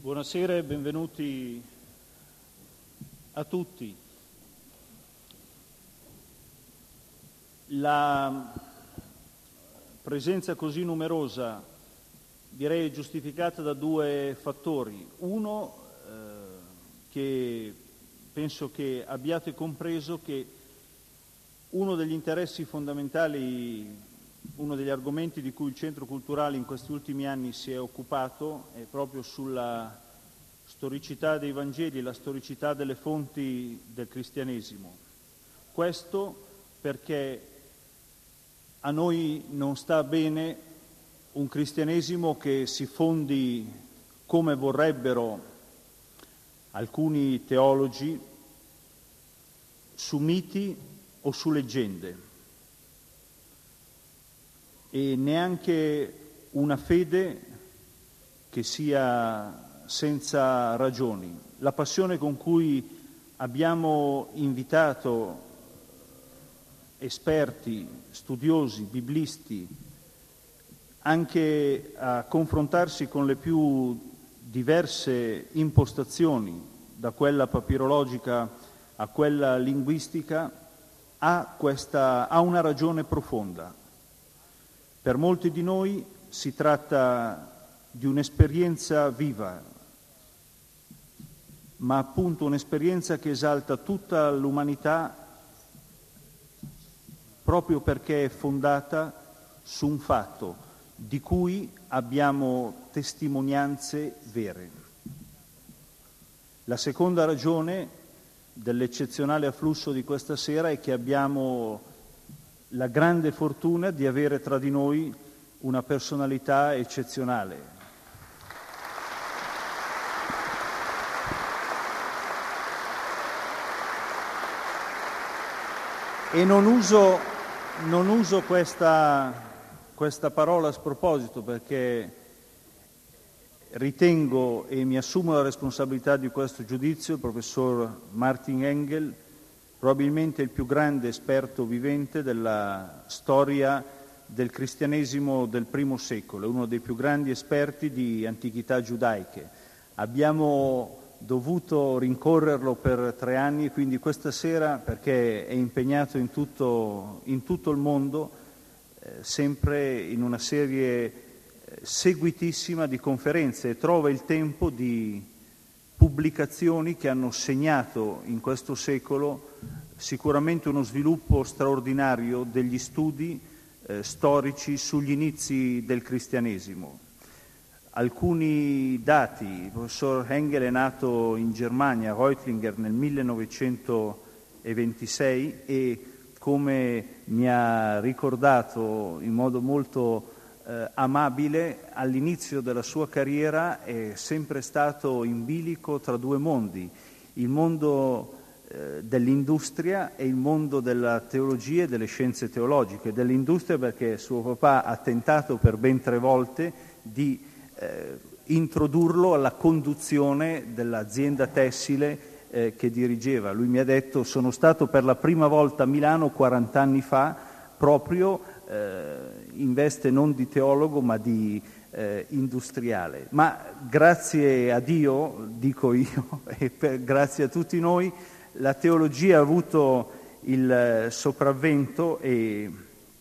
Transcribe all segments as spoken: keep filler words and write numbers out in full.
Buonasera e benvenuti a tutti. La presenza così numerosa direi giustificata da due fattori. Uno, eh, che penso che abbiate compreso che uno degli interessi fondamentali, uno degli argomenti di cui il Centro Culturale in questi ultimi anni si è occupato è proprio sulla storicità dei Vangeli, la storicità delle fonti del cristianesimo. Questo perché a noi non sta bene un cristianesimo che si fondi, come vorrebbero alcuni teologi, su miti o su leggende, e neanche una fede che sia senza ragioni. La passione con cui abbiamo invitato esperti, studiosi, biblisti, anche a confrontarsi con le più diverse impostazioni, da quella papirologica a quella linguistica, ha, questa, ha una ragione profonda. Per molti di noi si tratta di un'esperienza viva, ma appunto un'esperienza che esalta tutta l'umanità proprio perché è fondata su un fatto di cui abbiamo testimonianze vere. La seconda ragione dell'eccezionale afflusso di questa sera è che abbiamo la grande fortuna di avere tra di noi una personalità eccezionale. E non uso, non uso questa, questa parola a sproposito, perché ritengo e mi assumo la responsabilità di questo giudizio il professor Martin Engel, probabilmente il più grande esperto vivente della storia del cristianesimo del primo secolo, uno dei più grandi esperti di antichità giudaiche. Abbiamo dovuto rincorrerlo per tre anni e quindi questa sera, perché è impegnato in tutto, in tutto il mondo, eh, sempre in una serie eh, seguitissima di conferenze, e trova il tempo di pubblicazioni che hanno segnato in questo secolo sicuramente uno sviluppo straordinario degli studi eh, storici sugli inizi del cristianesimo. Alcuni dati: il professor Engel è nato in Germania, a Reutlinger, nel millenovecentoventisei e, come mi ha ricordato in modo molto eh, amabile, all'inizio della sua carriera è sempre stato in bilico tra due mondi, il mondo eh, dell'industria e il mondo della teologia e delle scienze teologiche. Dell'industria perché suo papà ha tentato per ben tre volte di Eh, introdurlo alla conduzione dell'azienda tessile eh, che dirigeva. Lui mi ha detto: sono stato per la prima volta a Milano quaranta anni fa, proprio eh, in veste non di teologo ma di eh, industriale. Ma grazie a Dio, dico io, e per, grazie a tutti noi, la teologia ha avuto il sopravvento e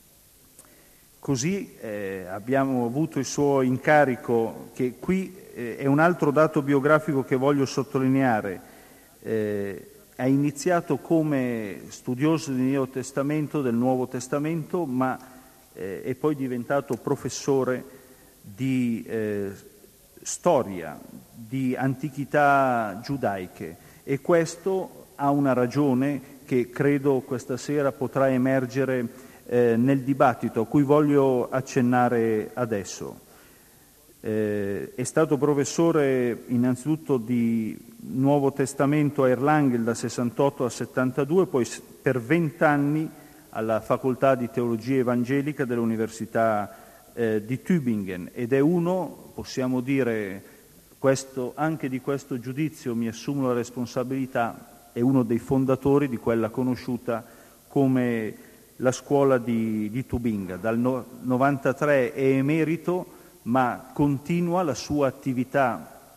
così eh, abbiamo avuto il suo incarico, che qui eh, è un altro dato biografico che voglio sottolineare. Eh, ha iniziato come studioso del Nuovo Testamento, del Nuovo Testamento, ma eh, è poi diventato professore di eh, storia, di antichità giudaiche, e questo ha una ragione che credo questa sera potrà emergere Eh, nel dibattito, a cui voglio accennare adesso. Eh, è stato professore innanzitutto di Nuovo Testamento a Erlangen dal sessantotto al settantadue, poi per vent'anni alla Facoltà di Teologia Evangelica dell'Università eh, di Tübingen, ed è uno, possiamo dire, questo, anche di questo giudizio mi assumo la responsabilità, è uno dei fondatori di quella conosciuta come la scuola di, di Tubinga. Dal no, novantatré è emerito, ma continua la sua attività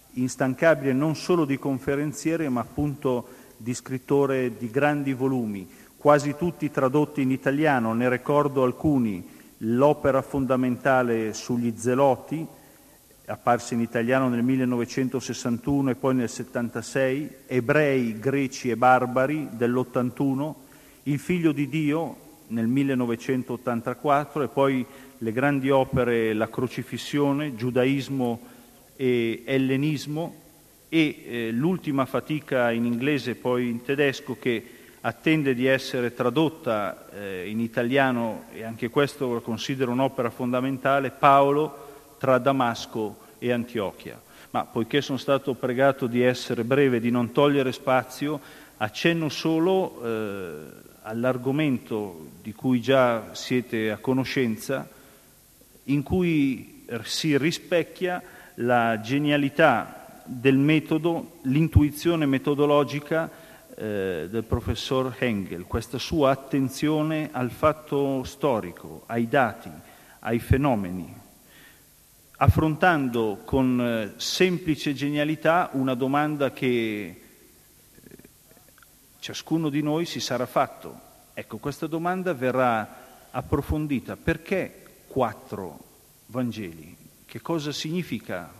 instancabile non solo di conferenziere, ma appunto di scrittore di grandi volumi, quasi tutti tradotti in italiano. Ne ricordo alcuni: l'opera fondamentale sugli Zeloti, apparsa in italiano nel millenovecentosessantuno e poi nel settantasei, Ebrei, greci e barbari dell'ottantuno, Il figlio di Dio nel millenovecentottantaquattro, e poi le grandi opere La crocifissione, Giudaismo e Ellenismo, e eh, l'ultima fatica in inglese e poi in tedesco, che attende di essere tradotta eh, in italiano, e anche questo lo considero un'opera fondamentale, Paolo tra Damasco e Antiochia. Ma poiché sono stato pregato di essere breve, di non togliere spazio, accenno solo eh, all'argomento di cui già siete a conoscenza, in cui si rispecchia la genialità del metodo, l'intuizione metodologica eh, del professor Engel, questa sua attenzione al fatto storico, ai dati, ai fenomeni, affrontando con eh, semplice genialità una domanda che eh, ciascuno di noi si sarà fatto. Ecco, questa domanda verrà approfondita. Perché quattro Vangeli? Che cosa significa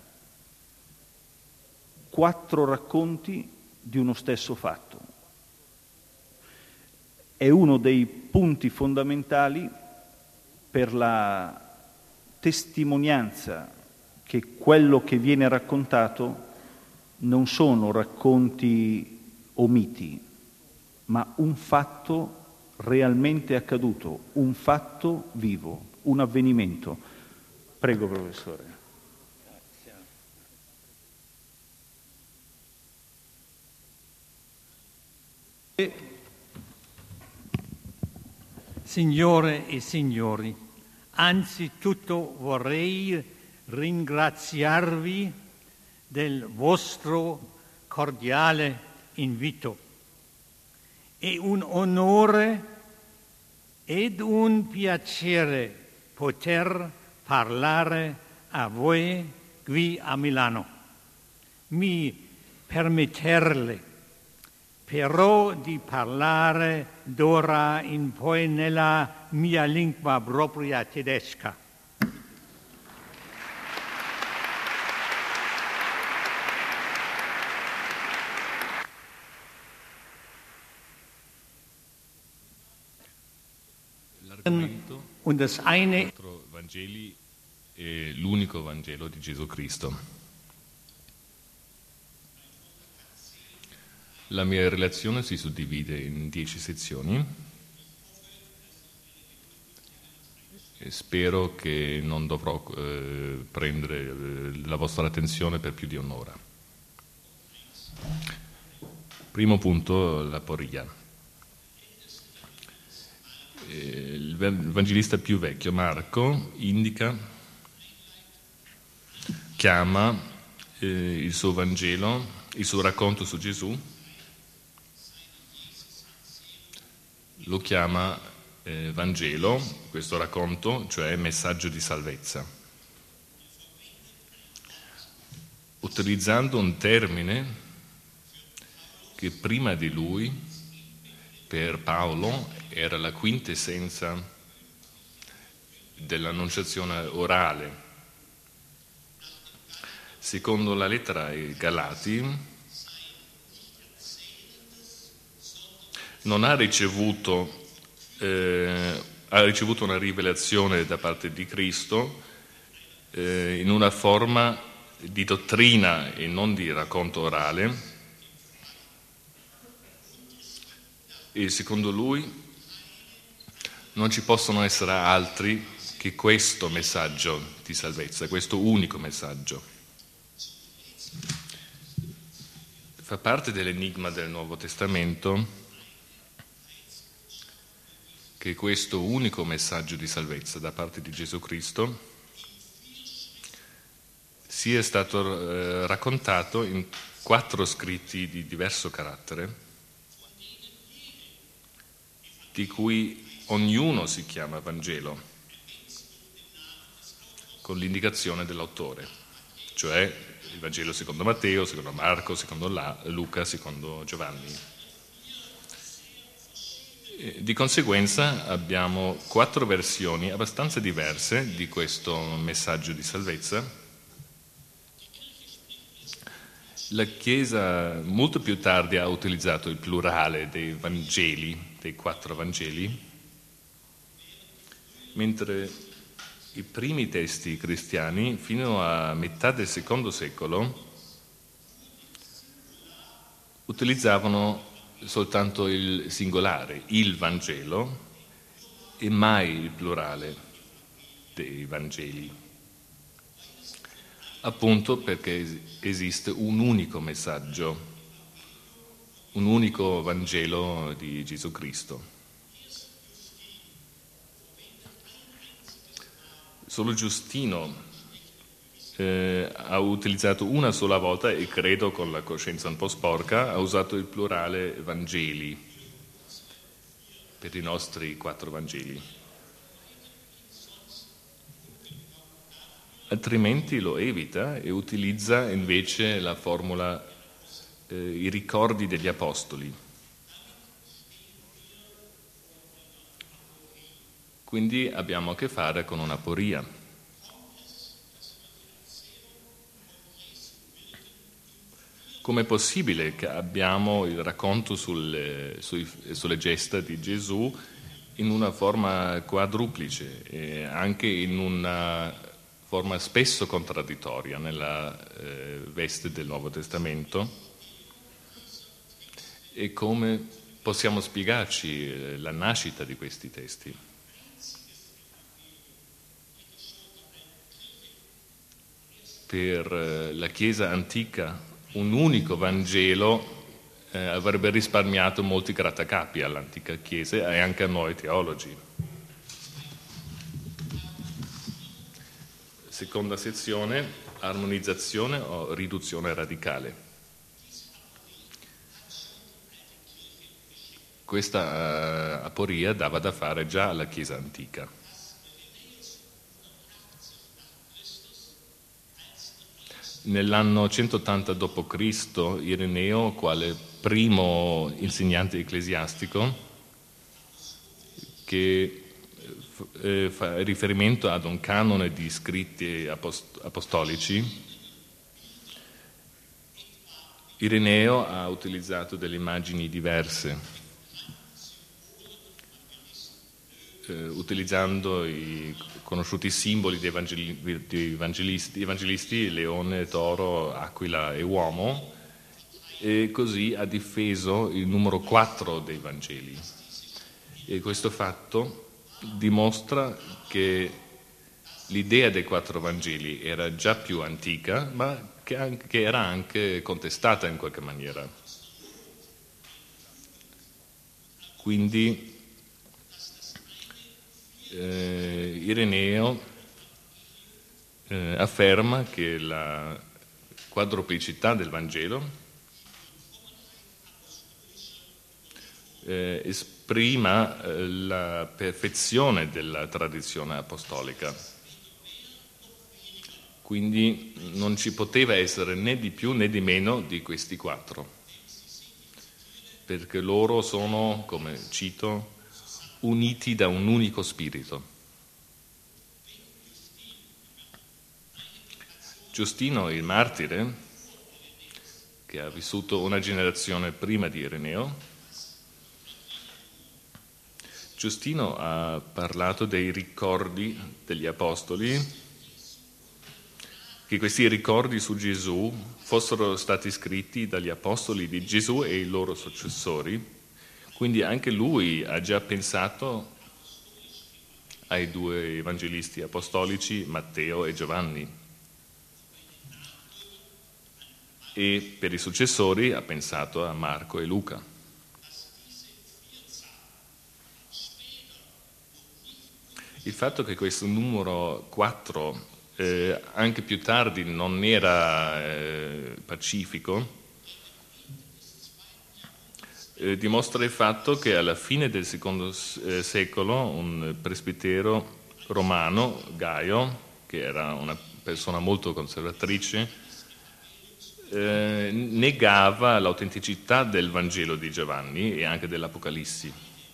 quattro racconti di uno stesso fatto? È uno dei punti fondamentali per la testimonianza che quello che viene raccontato non sono racconti o miti, ma un fatto realmente accaduto, un fatto vivo, un avvenimento. Prego, professore. Signore e signori, anzitutto vorrei ringraziarvi del vostro cordiale invito. È un onore ed un piacere poter parlare a voi qui a Milano. Mi permetterle però di parlare d'ora in poi nella mia lingua propria tedesca. L'argomento Und das eine quattro Vangeli è l'unico Vangelo di Gesù Cristo. La mia relazione si suddivide in dieci sezioni e spero che non dovrò eh, prendere eh, la vostra attenzione per più di un'ora. Primo punto, la poria. Eh, il Vangelista più vecchio, Marco, indica, chiama eh, il suo Vangelo, il suo racconto su Gesù, lo chiama eh, Vangelo, questo racconto, cioè messaggio di salvezza, utilizzando un termine che prima di lui, per Paolo, era la quintessenza dell'annunciazione orale. Secondo la lettera ai Galati, non ha ricevuto, eh, ha ricevuto una rivelazione da parte di Cristo eh, in una forma di dottrina e non di racconto orale, e secondo lui non ci possono essere altri che questo messaggio di salvezza, questo unico messaggio. Fa parte dell'enigma del Nuovo Testamento che questo unico messaggio di salvezza da parte di Gesù Cristo sia stato eh, raccontato in quattro scritti di diverso carattere, di cui ognuno si chiama Vangelo, con l'indicazione dell'autore, cioè il Vangelo secondo Matteo, secondo Marco, secondo Luca, secondo Giovanni. Di conseguenza abbiamo quattro versioni abbastanza diverse di questo messaggio di salvezza. La Chiesa molto più tardi ha utilizzato il plurale dei Vangeli, dei quattro Vangeli, mentre i primi testi cristiani, fino a metà del secondo secolo, utilizzavano soltanto il singolare, il Vangelo, e mai il plurale dei Vangeli, appunto perché esiste un unico messaggio, un unico Vangelo di Gesù Cristo. Solo Giustino eh, ha utilizzato una sola volta, e credo con la coscienza un po' sporca, ha usato il plurale Vangeli per i nostri quattro Vangeli. Altrimenti lo evita e utilizza invece la formula eh, i ricordi degli Apostoli. Quindi abbiamo a che fare con un'aporia. Com'è possibile che abbiamo il racconto sulle, sui, sulle gesta di Gesù in una forma quadruplice e anche in una forma spesso contraddittoria nella eh, veste del Nuovo Testamento? E come possiamo spiegarci eh, la nascita di questi testi? Per eh, la Chiesa antica un unico Vangelo eh, avrebbe risparmiato molti grattacapi all'antica Chiesa e anche a noi teologi. Seconda sezione, armonizzazione o riduzione radicale. Questa uh, aporia dava da fare già alla Chiesa antica. Nell'anno centottanta dopo Cristo Ireneo, quale primo insegnante ecclesiastico, che eh, fa riferimento ad un canone di scritti apost- apostolici, Ireneo ha utilizzato delle immagini diverse, eh, utilizzando i conosciuti simboli dei, evangeli- dei evangelisti, evangelisti, leone, toro, aquila e uomo, e così ha difeso il numero quattro dei Vangeli. E questo fatto dimostra che l'idea dei quattro Vangeli era già più antica, ma che, anche, che era anche contestata in qualche maniera. Quindi eh, Ireneo eh, afferma che la quadruplicità del Vangelo eh, esprima eh, la perfezione della tradizione apostolica. Quindi non ci poteva essere né di più né di meno di questi quattro, perché loro sono, come cito, uniti da un unico spirito. Giustino, il martire, che ha vissuto una generazione prima di Ireneo, Giustino ha parlato dei ricordi degli apostoli, che questi ricordi su Gesù fossero stati scritti dagli apostoli di Gesù e i loro successori. Quindi anche lui ha già pensato ai due evangelisti apostolici, Matteo e Giovanni. E per i successori ha pensato a Marco e Luca. Il fatto che questo numero quattro eh, anche più tardi non era eh, pacifico Eh, dimostra il fatto che alla fine del secondo eh, secolo un presbitero romano, Gaio, che era una persona molto conservatrice, eh, negava l'autenticità del Vangelo di Giovanni e anche dell'Apocalissi.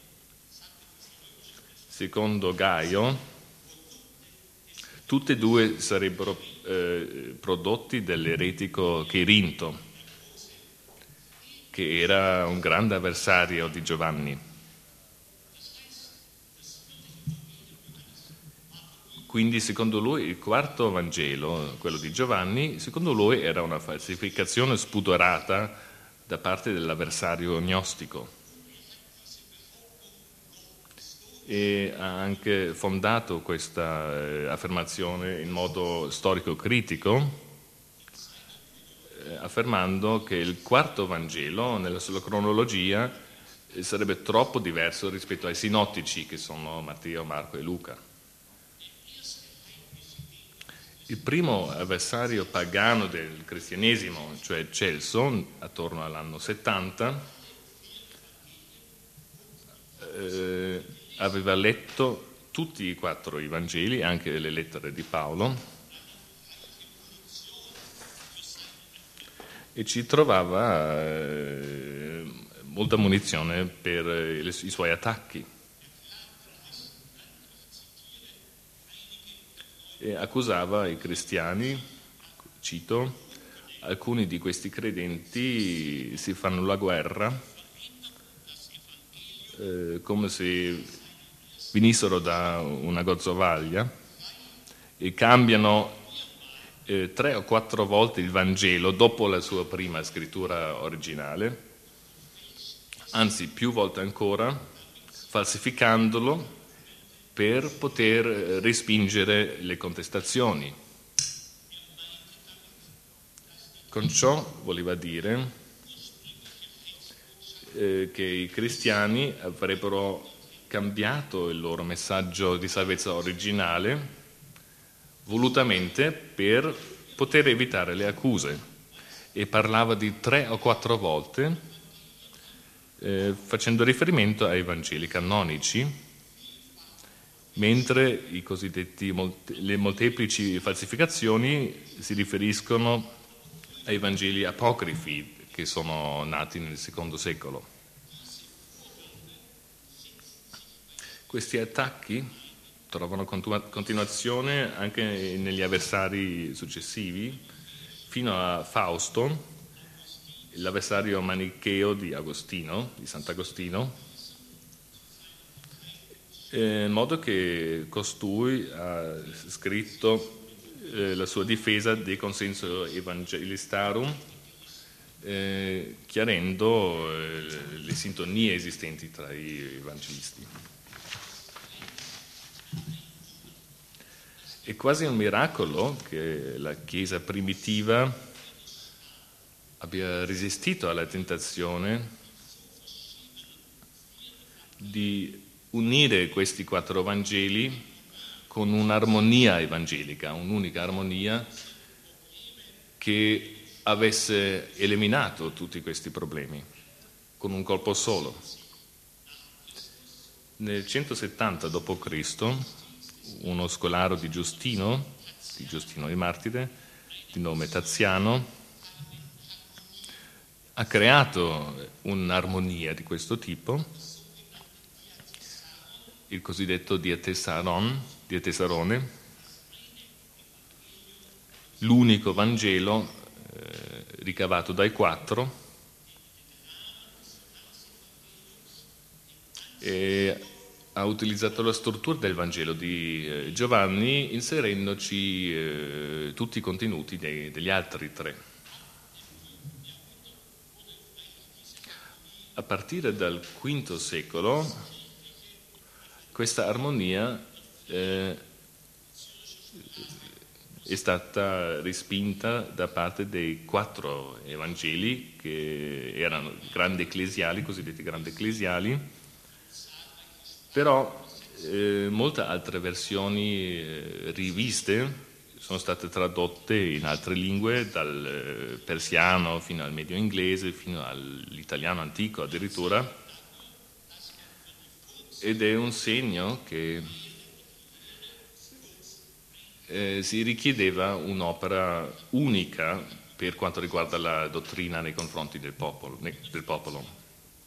Secondo Gaio, tutte e due sarebbero eh, prodotti dell'eretico Cheirinto, che era un grande avversario di Giovanni. Quindi secondo lui il quarto Vangelo, quello di Giovanni, secondo lui era una falsificazione spudorata da parte dell'avversario gnostico. E ha anche fondato questa eh, affermazione in modo storico-critico, eh, affermando che il quarto Vangelo, nella sua cronologia, eh, sarebbe troppo diverso rispetto ai sinottici, che sono Matteo, Marco e Luca. Il primo avversario pagano del cristianesimo, cioè Celso, attorno all'anno settanta, eh, aveva letto tutti e quattro i Vangeli, anche le lettere di Paolo, e ci trovava eh, molta munizione per eh, i suoi attacchi. E accusava i cristiani, cito, alcuni di questi credenti si fanno la guerra eh, come se venissero da una gozzovaglia e cambiano eh, tre o quattro volte il Vangelo dopo la sua prima scrittura originale, anzi più volte ancora, falsificandolo per poter respingere le contestazioni. Con ciò voleva dire eh, che i cristiani avrebbero cambiato il loro messaggio di salvezza originale volutamente per poter evitare le accuse, e parlava di tre o quattro volte eh, facendo riferimento ai Vangeli canonici, mentre i cosiddetti le molteplici falsificazioni si riferiscono ai Vangeli apocrifi che sono nati nel secondo secolo. Questi attacchi trovano continuazione anche negli avversari successivi, fino a Fausto, l'avversario manicheo di Agostino, di Sant'Agostino, in modo che costui ha scritto eh, la sua difesa De Consenso Evangelistarum, eh, chiarendo eh, le sintonie esistenti tra i evangelisti. È quasi un miracolo che la Chiesa primitiva abbia resistito alla tentazione di unire questi quattro Vangeli con un'armonia evangelica, un'unica armonia che avesse eliminato tutti questi problemi con un colpo solo. Nel centosettanta dopo Cristo uno scolaro di Giustino, di Giustino il Martire, di nome Taziano, ha creato un'armonia di questo tipo, il cosiddetto Diatesaron, Diatesarone, l'unico Vangelo eh, ricavato dai quattro, e ha utilizzato la struttura del Vangelo di eh, Giovanni inserendoci eh, tutti i contenuti dei, degli altri tre. A partire dal quinto secolo questa armonia eh, è stata respinta da parte dei quattro Evangeli, che erano grandi ecclesiali, cosiddetti grandi ecclesiali, però eh, molte altre versioni eh, riviste sono state tradotte in altre lingue, dal eh, persiano fino al medio inglese, fino all'italiano antico addirittura, ed è un segno che eh, si richiedeva un'opera unica per quanto riguarda la dottrina nei confronti del popolo. Del popolo.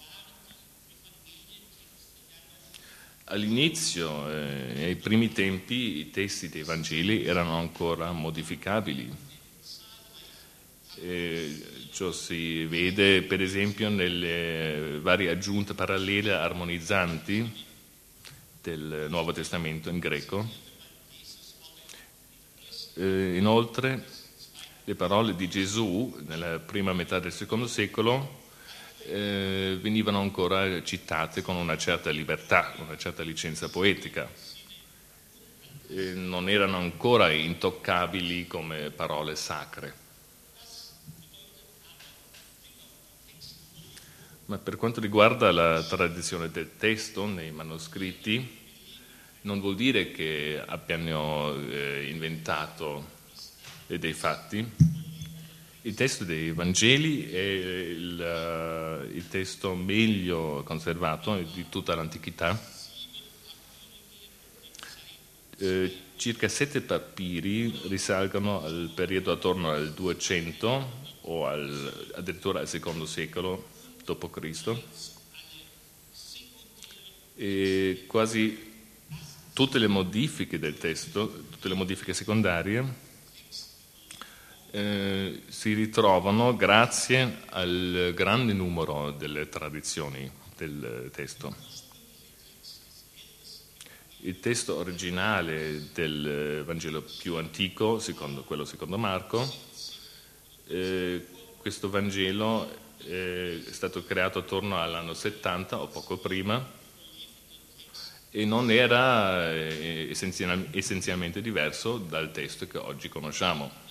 All'inizio, eh, nei primi tempi, i testi dei Vangeli erano ancora modificabili. Eh, ciò si vede per esempio nelle varie aggiunte parallele armonizzanti del Nuovo Testamento in greco. Eh, inoltre, le parole di Gesù nella prima metà del secondo secolo Eh, venivano ancora citate con una certa libertà, una certa licenza poetica. Eh, non erano ancora intoccabili come parole sacre. Ma per quanto riguarda la tradizione del testo nei manoscritti, non vuol dire che abbiano eh, inventato eh, dei fatti. Il testo dei Vangeli è il, uh, il testo meglio conservato di tutta l'antichità. Eh, circa sette papiri risalgono al periodo attorno al duecento o al, addirittura al secondo secolo dopo Cristo. E quasi tutte le modifiche del testo, tutte le modifiche secondarie, Eh, si ritrovano grazie al grande numero delle tradizioni del testo. Il testo originale del Vangelo più antico, secondo quello secondo Marco, eh, questo Vangelo eh, è stato creato attorno all'anno settanta o poco prima e non era eh, essenzial- essenzialmente diverso dal testo che oggi conosciamo.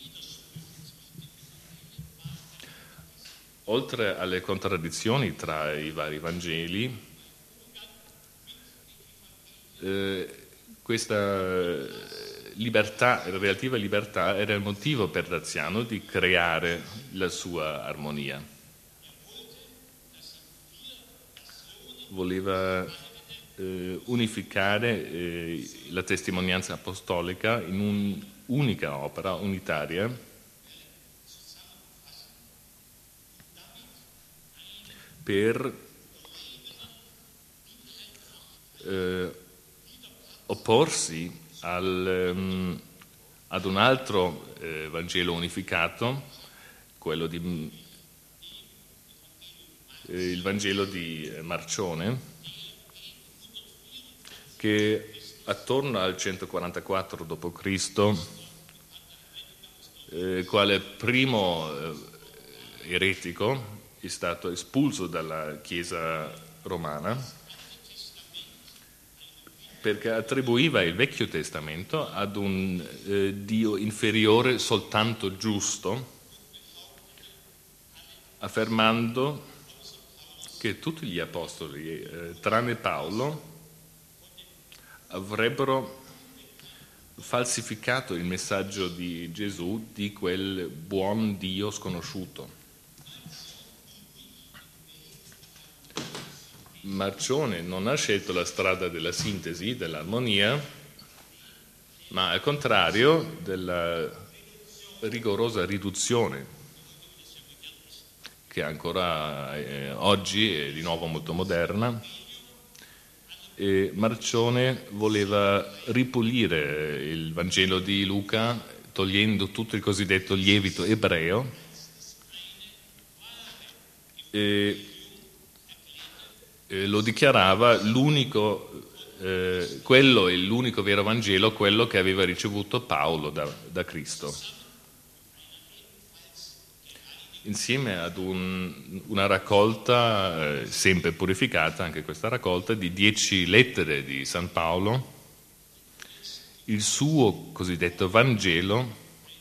Oltre alle contraddizioni tra i vari Vangeli, eh, questa libertà, relativa libertà, era il motivo per Daziano di creare la sua armonia. Voleva eh, unificare eh, la testimonianza apostolica in un'unica opera unitaria, per eh, opporsi al, um, ad un altro eh, Vangelo unificato, quello di, eh, il Vangelo di Marcione, che attorno al centoquarantaquattro dopo Cristo, eh, quale primo eh, eretico, è stato espulso dalla Chiesa romana perché attribuiva il Vecchio Testamento ad un eh, Dio inferiore soltanto giusto, affermando che tutti gli apostoli, eh, tranne Paolo, avrebbero falsificato il messaggio di Gesù di quel buon Dio sconosciuto. Marcione non ha scelto la strada della sintesi, dell'armonia, ma al contrario della rigorosa riduzione, che ancora eh, oggi è di nuovo molto moderna. E Marcione voleva ripulire il Vangelo di Luca togliendo tutto il cosiddetto lievito ebreo e lo dichiarava l'unico, eh, quello è l'unico vero Vangelo, quello che aveva ricevuto Paolo da, da Cristo. Insieme ad un, una raccolta, eh, sempre purificata, anche questa raccolta, di dieci lettere di San Paolo, il suo cosiddetto Vangelo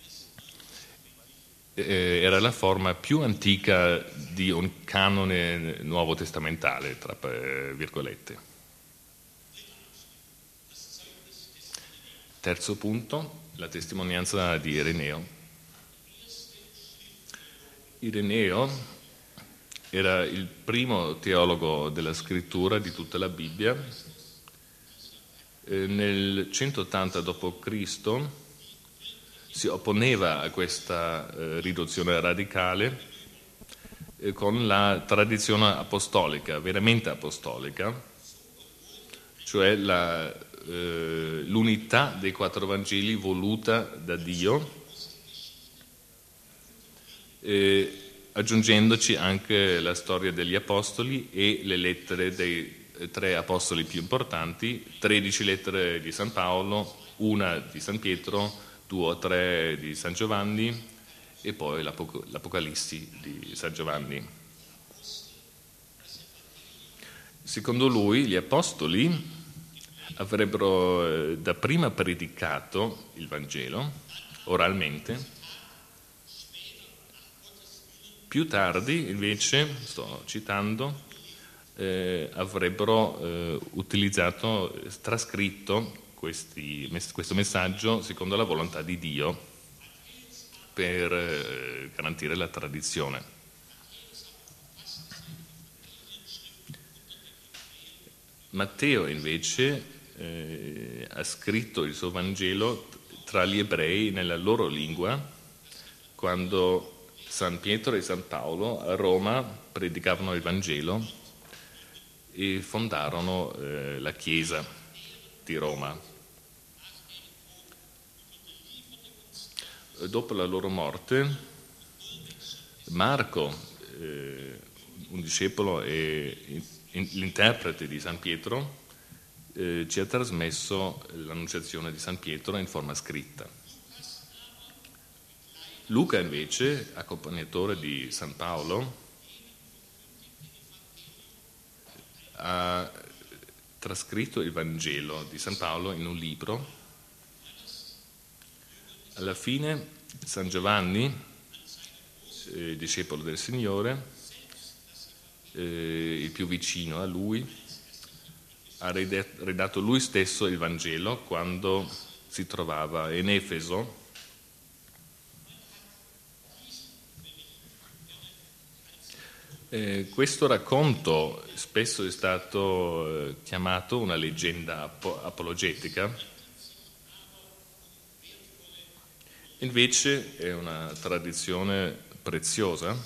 Eh, era la forma più antica di un canone nuovo testamentale, tra eh, virgolette. Terzo punto, la testimonianza di Ireneo. Ireneo era il primo teologo della scrittura di tutta la Bibbia. Eh, nel centottanta dopo Cristo si opponeva a questa eh, riduzione radicale eh, con la tradizione apostolica, veramente apostolica, cioè la, eh, l'unità dei quattro Vangeli voluta da Dio, eh, aggiungendoci anche la storia degli Apostoli e le lettere dei tre Apostoli più importanti, tredici lettere di San Paolo, una di San Pietro, due o tre di San Giovanni e poi l'Apoc- l'Apocalissi di San Giovanni. Secondo lui gli Apostoli avrebbero eh, dapprima predicato il Vangelo oralmente, più tardi invece, sto citando, eh, avrebbero eh, utilizzato, eh, trascritto questi, questo messaggio secondo la volontà di Dio per eh, garantire la tradizione. Matteo invece eh, ha scritto il suo Vangelo tra gli ebrei nella loro lingua, quando San Pietro e San Paolo a Roma predicavano il Vangelo e fondarono eh, la Chiesa di Roma. Dopo la loro morte, Marco, eh, un discepolo e l'interprete di San Pietro, eh, ci ha trasmesso l'annunciazione di San Pietro in forma scritta. Luca invece, accompagnatore di San Paolo, ha trascritto il Vangelo di San Paolo in un libro. Alla fine San Giovanni, eh, discepolo del Signore, eh, il più vicino a lui, ha redatto lui stesso il Vangelo quando si trovava in Efeso. Eh, questo racconto spesso è stato eh, chiamato una leggenda ap- apologetica, invece è una tradizione preziosa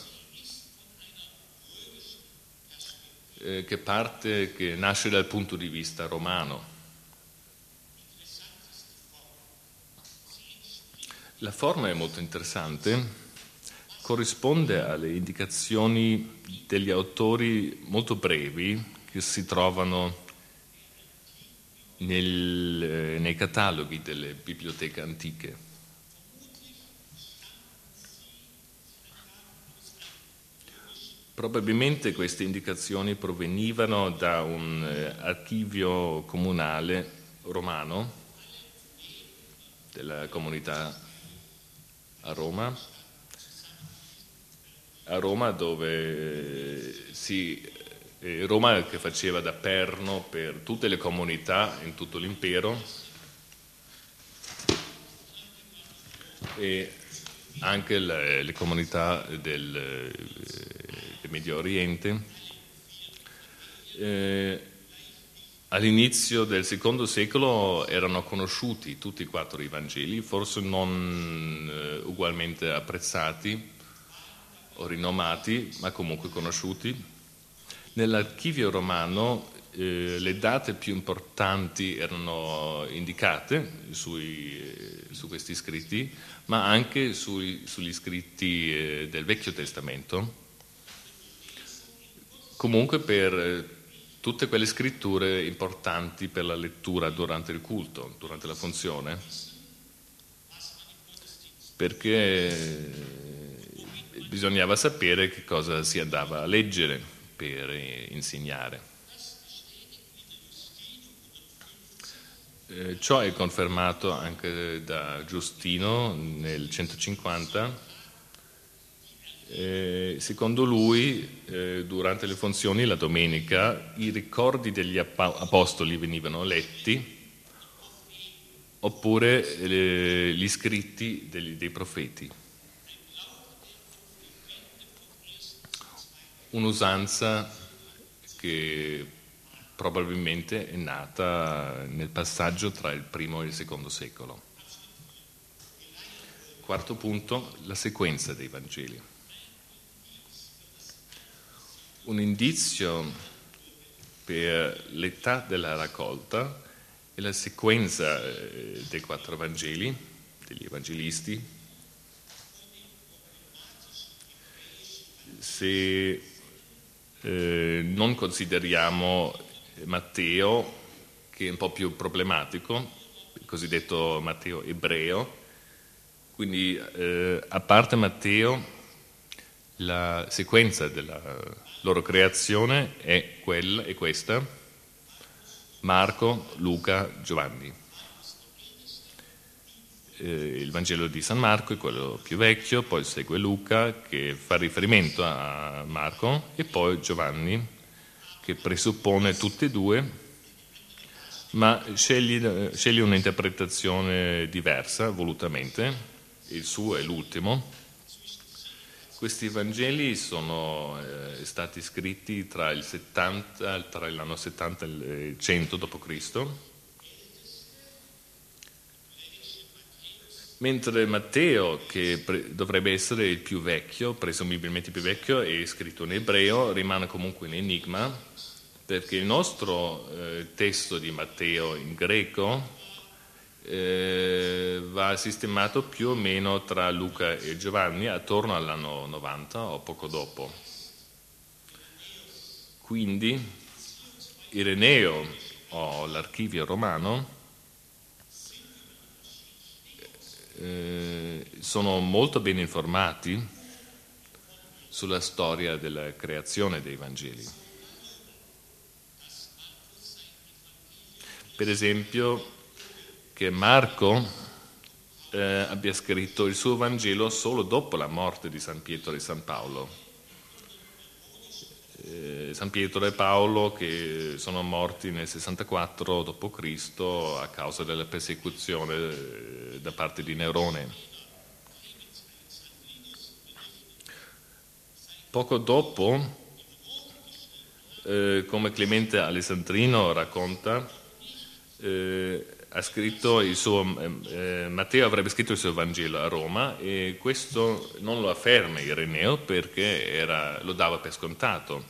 eh, che parte, che nasce dal punto di vista romano. La forma è molto interessante. Corrisponde alle indicazioni degli autori molto brevi che si trovano nel, nei cataloghi delle biblioteche antiche. Probabilmente queste indicazioni provenivano da un eh, archivio comunale romano della comunità a Roma. A Roma dove si, eh, Roma che faceva da perno per tutte le comunità in tutto l'impero e anche le, le comunità del, del Medio Oriente. Eh, all'inizio del secondo secolo erano conosciuti tutti e quattro i Vangeli, forse non eh, ugualmente apprezzati o rinomati, ma comunque conosciuti. Nell'archivio romano eh, le date più importanti erano indicate sui, eh, su questi scritti, ma anche sui, sugli scritti eh, del Vecchio Testamento. Comunque per eh, tutte quelle scritture importanti per la lettura durante il culto, durante la funzione, perché bisognava sapere che cosa si andava a leggere per insegnare. Eh, ciò è confermato anche da Giustino nel centocinquanta. Eh, secondo lui, eh, durante le funzioni, la domenica, i ricordi degli apostoli venivano letti, oppure eh, gli scritti degli, dei profeti. Un'usanza che probabilmente è nata nel passaggio tra il primo e il secondo secolo. quarto punto, la sequenza dei Vangeli. Un indizio per l'età della raccolta è la sequenza dei quattro Vangeli, degli evangelisti. Se eh, non consideriamo Matteo, che è un po' più problematico, il cosiddetto Matteo ebreo, quindi eh, a parte Matteo, la sequenza della loro creazione è quella e questa: Marco, Luca, Giovanni. Eh, il Vangelo di San Marco è quello più vecchio, poi segue Luca che fa riferimento a Marco e poi Giovanni che presuppone tutte e due, ma sceglie, sceglie un'interpretazione diversa volutamente. Il suo è l'ultimo. Questi Vangeli sono eh, stati scritti tra il settanta, tra l'anno settanta e il cento dopo Cristo, mentre Matteo, che pre- dovrebbe essere il più vecchio, presumibilmente il più vecchio, è scritto in ebreo, rimane comunque un enigma, perché il nostro eh, testo di Matteo in greco Eh, va sistemato più o meno tra Luca e Giovanni attorno all'anno novanta o poco dopo. Quindi Ireneo o l'Archivio Romano eh, sono molto ben informati sulla storia della creazione dei Vangeli. Per esempio, che Marco eh, abbia scritto il suo Vangelo solo dopo la morte di San Pietro e San Paolo. Eh, San Pietro e Paolo che sono morti nel sessantaquattro dopo Cristo a causa della persecuzione eh, da parte di Nerone. Poco dopo, eh, come Clemente Alessandrino racconta, eh, ha scritto il suo, eh, Matteo avrebbe scritto il suo Vangelo a Roma e questo non lo afferma Ireneo perché era, lo dava per scontato.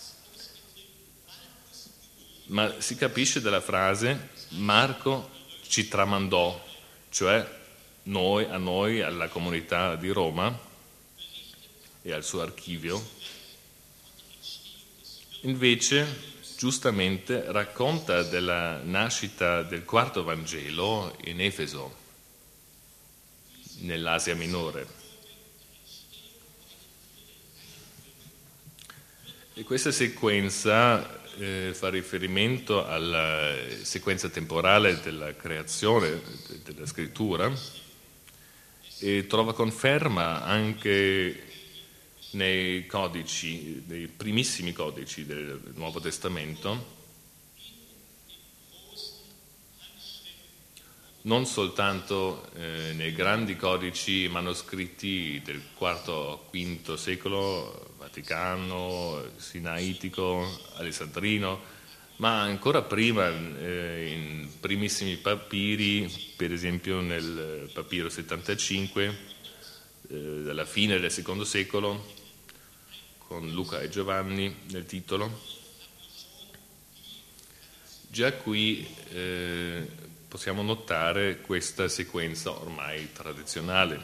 Ma si capisce dalla frase Marco ci tramandò, cioè noi, a noi, alla comunità di Roma e al suo archivio. Invece giustamente racconta della nascita del quarto Vangelo in Efeso, nell'Asia Minore. E questa sequenza eh, fa riferimento alla sequenza temporale della creazione della scrittura e trova conferma anche nei codici, nei primissimi codici del Nuovo Testamento, non soltanto eh, nei grandi codici manoscritti del quarto quinto secolo, Vaticano, Sinaitico, Alessandrino, ma ancora prima eh, in primissimi papiri, per esempio nel papiro settantacinque, eh, dalla fine del secondo secolo, con Luca e Giovanni nel titolo. Già qui eh, possiamo notare questa sequenza ormai tradizionale.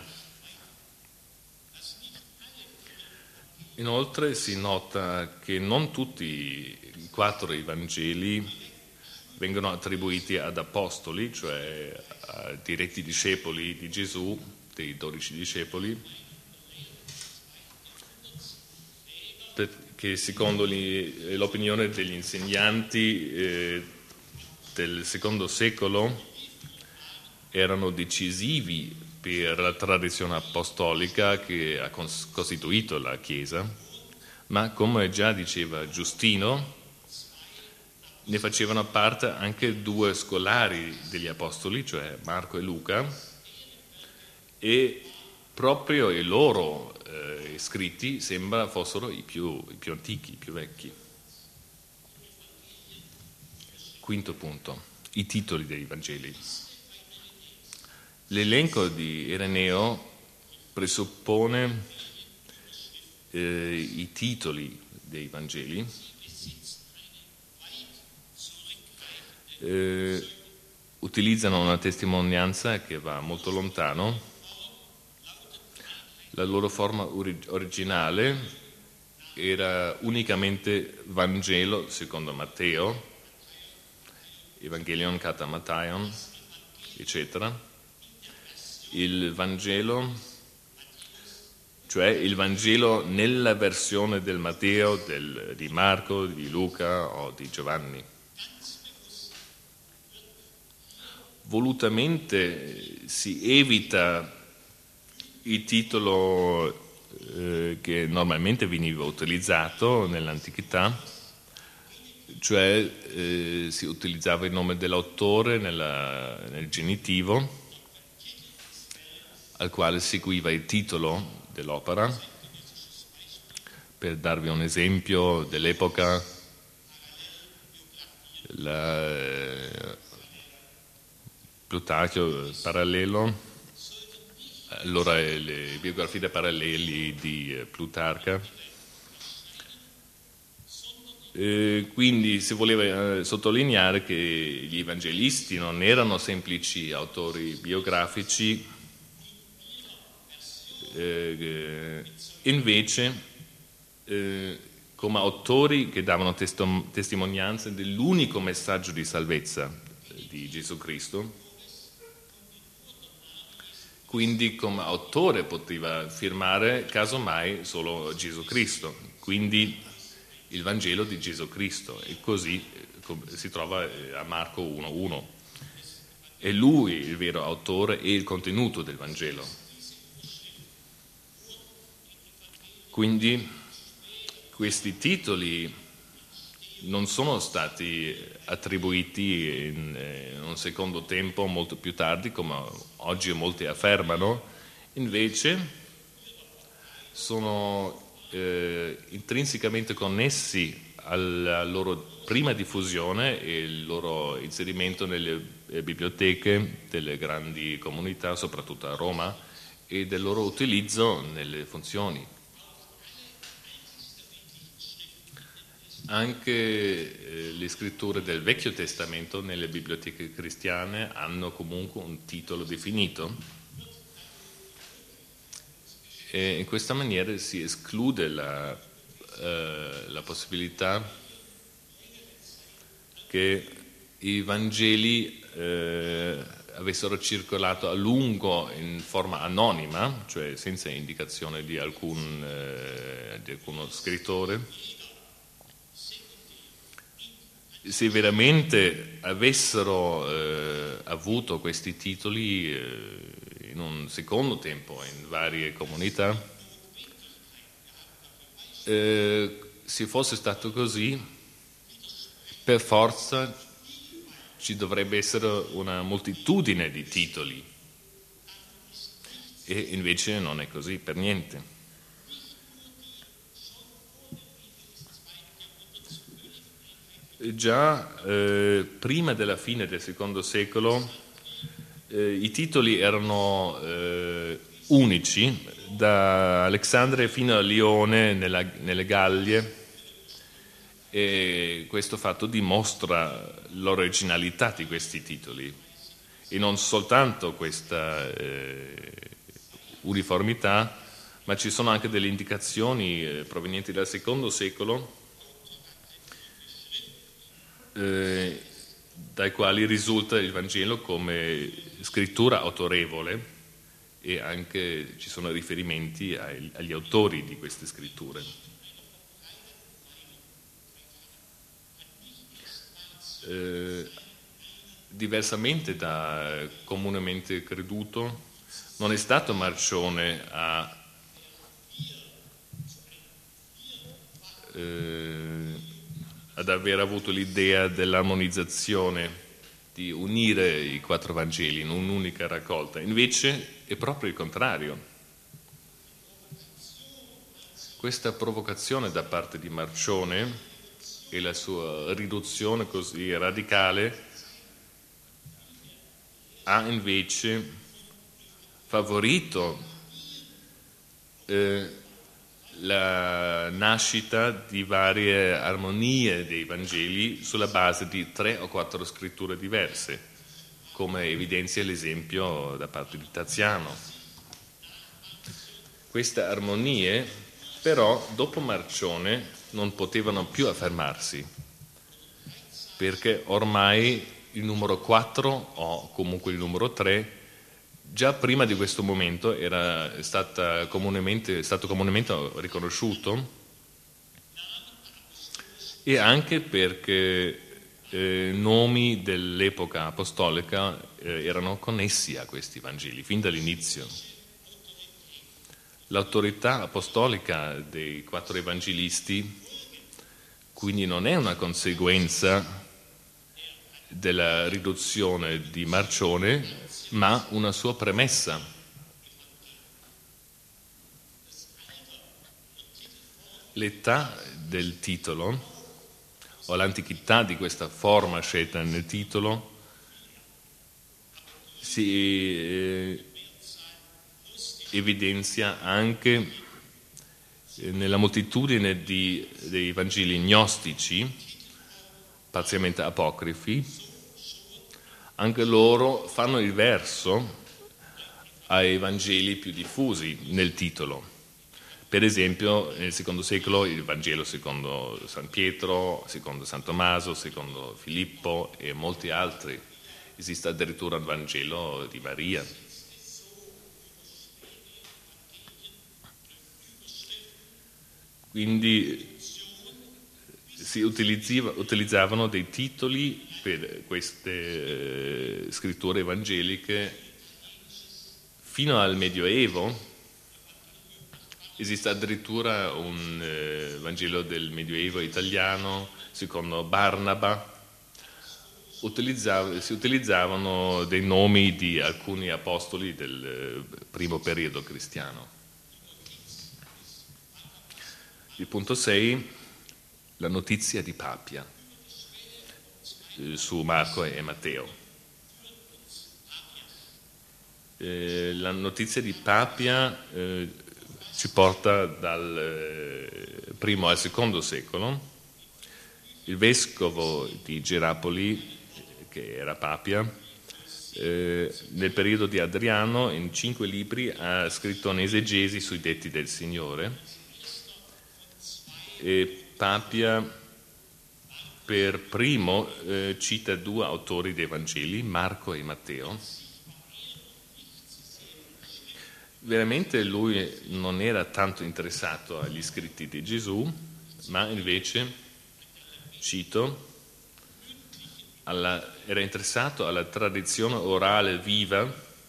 Inoltre si nota che non tutti i quattro Evangeli vengono attribuiti ad apostoli, cioè a diretti discepoli di Gesù, dei dodici discepoli, che secondo l'opinione degli insegnanti eh, del secondo secolo erano decisivi per la tradizione apostolica che ha costituito la Chiesa, ma come già diceva Giustino, ne facevano parte anche due scolari degli apostoli, cioè Marco e Luca, e proprio i loro eh, scritti sembra fossero i più, i più antichi, i più vecchi. Quinto punto, i titoli dei Vangeli. L'elenco di Ireneo presuppone eh, i titoli dei Vangeli, eh, utilizzano una testimonianza che va molto lontano. La loro forma orig- originale era unicamente Vangelo secondo Matteo, Evangelion kata Mattaion, eccetera. Il Vangelo, cioè il Vangelo nella versione del Matteo, del, di Marco, di Luca o di Giovanni. Volutamente si evita il titolo eh, che normalmente veniva utilizzato nell'antichità, cioè eh, si utilizzava il nome dell'autore nella, nel genitivo, al quale seguiva il titolo dell'opera. Per darvi un esempio dell'epoca, la, Plutarchio parallelo, allora le biografie paralleli di Plutarca. Eh, quindi si voleva eh, sottolineare che gli evangelisti non erano semplici autori biografici, eh, invece eh, come autori che davano testo- testimonianza dell'unico messaggio di salvezza di Gesù Cristo. Quindi come autore poteva firmare casomai solo Gesù Cristo, quindi il Vangelo di Gesù Cristo, e così si trova a Marco uno uno. È lui il vero autore e il contenuto del Vangelo. Quindi questi titoli non sono stati attribuiti in, in un secondo tempo molto più tardi, come oggi molti affermano, invece sono eh, intrinsecamente connessi alla loro prima diffusione e il loro inserimento nelle eh, biblioteche delle grandi comunità, soprattutto a Roma, e del loro utilizzo nelle funzioni. Anche eh, le scritture del Vecchio Testamento nelle biblioteche cristiane hanno comunque un titolo definito, e in questa maniera si esclude la, eh, la possibilità che i Vangeli eh, avessero circolato a lungo in forma anonima, cioè senza indicazione di, alcun, eh, di alcuno scrittore. Se veramente avessero eh, avuto questi titoli eh, in un secondo tempo in varie comunità, eh, se fosse stato così, per forza ci dovrebbe essere una moltitudine di titoli, e invece non è così per niente. Già eh, prima della fine del secondo secolo eh, i titoli erano eh, unici, da Alessandria fino a Lione nella, nelle Gallie, e questo fatto dimostra l'originalità di questi titoli, e non soltanto questa eh, uniformità, ma ci sono anche delle indicazioni eh, provenienti dal secondo secolo, Eh, dai quali risulta il Vangelo come scrittura autorevole, e anche ci sono riferimenti ai, agli autori di queste scritture. Eh, diversamente da comunemente creduto, non è stato Marcione a eh, ad aver avuto l'idea dell'armonizzazione, di unire i quattro Vangeli in un'unica raccolta. Invece è proprio il contrario. Questa provocazione da parte di Marcione e la sua riduzione così radicale ha invece favorito eh, la nascita di varie armonie dei Vangeli sulla base di tre o quattro scritture diverse, come evidenzia l'esempio da parte di Taziano. Queste armonie, però, dopo Marcione non potevano più affermarsi, perché ormai il numero quattro, o comunque il numero tre, già prima di questo momento era stata comunemente, stato comunemente riconosciuto, e anche perché eh, nomi dell'epoca apostolica eh, erano connessi a questi Vangeli fin dall'inizio. L'autorità apostolica dei quattro evangelisti quindi non è una conseguenza della riduzione di Marcione, ma una sua premessa. L'età del titolo, o l'antichità di questa forma scelta nel titolo, si eh, evidenzia anche nella moltitudine di, dei Vangeli gnostici, parzialmente apocrifi. Anche loro fanno il verso ai Vangeli più diffusi nel titolo. Per esempio, nel secondo secolo il Vangelo secondo San Pietro, secondo San Tommaso, secondo Filippo e molti altri. Esiste addirittura il Vangelo di Maria. Quindi si utilizzavano dei titoli per queste eh, scritture evangeliche fino al Medioevo. Esiste addirittura un eh, Vangelo del Medioevo italiano, secondo Barnaba. Utilizzav- si utilizzavano dei nomi di alcuni apostoli del eh, primo periodo cristiano. Il punto sei, la notizia di Papia eh, su Marco e Matteo. Eh, la notizia di Papia eh, ci porta dal eh, primo al secondo secolo. Il vescovo di Gerapoli, che era Papia, eh, nel periodo di Adriano, in cinque libri ha scritto un'esegesi sui detti del Signore. E Papia per primo eh, cita due autori dei Vangeli, Marco e Matteo. Veramente lui non era tanto interessato agli scritti di Gesù, ma invece, cito, alla, era interessato alla tradizione orale viva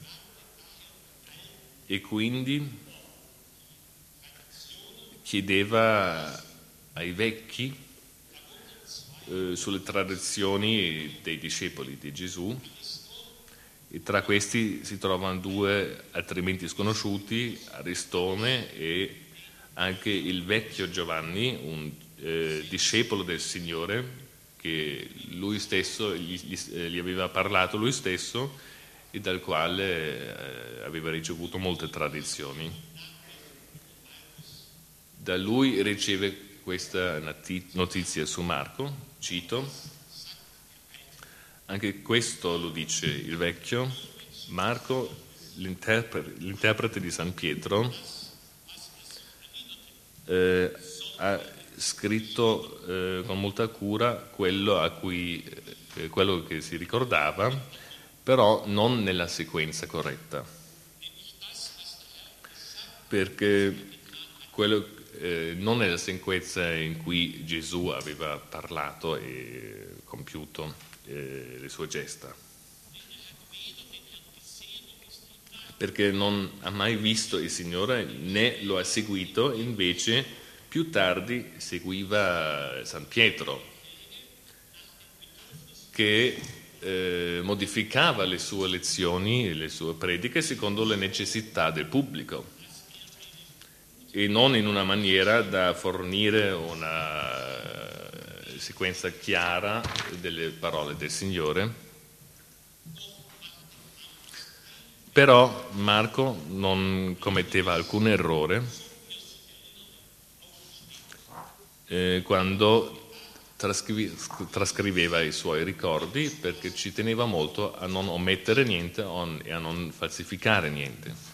e quindi chiedeva ai vecchi eh, sulle tradizioni dei discepoli di Gesù, e tra questi si trovano due altrimenti sconosciuti, Aristone e anche il vecchio Giovanni, un eh, discepolo del Signore, che lui stesso gli, gli, gli aveva parlato lui stesso e dal quale eh, aveva ricevuto molte tradizioni. Da lui riceve questa notizia su Marco, cito, anche questo lo dice il vecchio, Marco, l'interprete, l'interprete di San Pietro, eh, ha scritto eh, con molta cura quello, a cui, eh, quello che si ricordava, però non nella sequenza corretta, perché quello Eh, non nella sequenza in cui Gesù aveva parlato e compiuto eh, le sue gesta, perché non ha mai visto il Signore né lo ha seguito, invece più tardi seguiva San Pietro, che eh, modificava le sue lezioni e le sue prediche secondo le necessità del pubblico, e non in una maniera da fornire una sequenza chiara delle parole del Signore. Però Marco non commetteva alcun errore eh, quando trascri- trascriveva i suoi ricordi, perché ci teneva molto a non omettere niente e a non falsificare niente.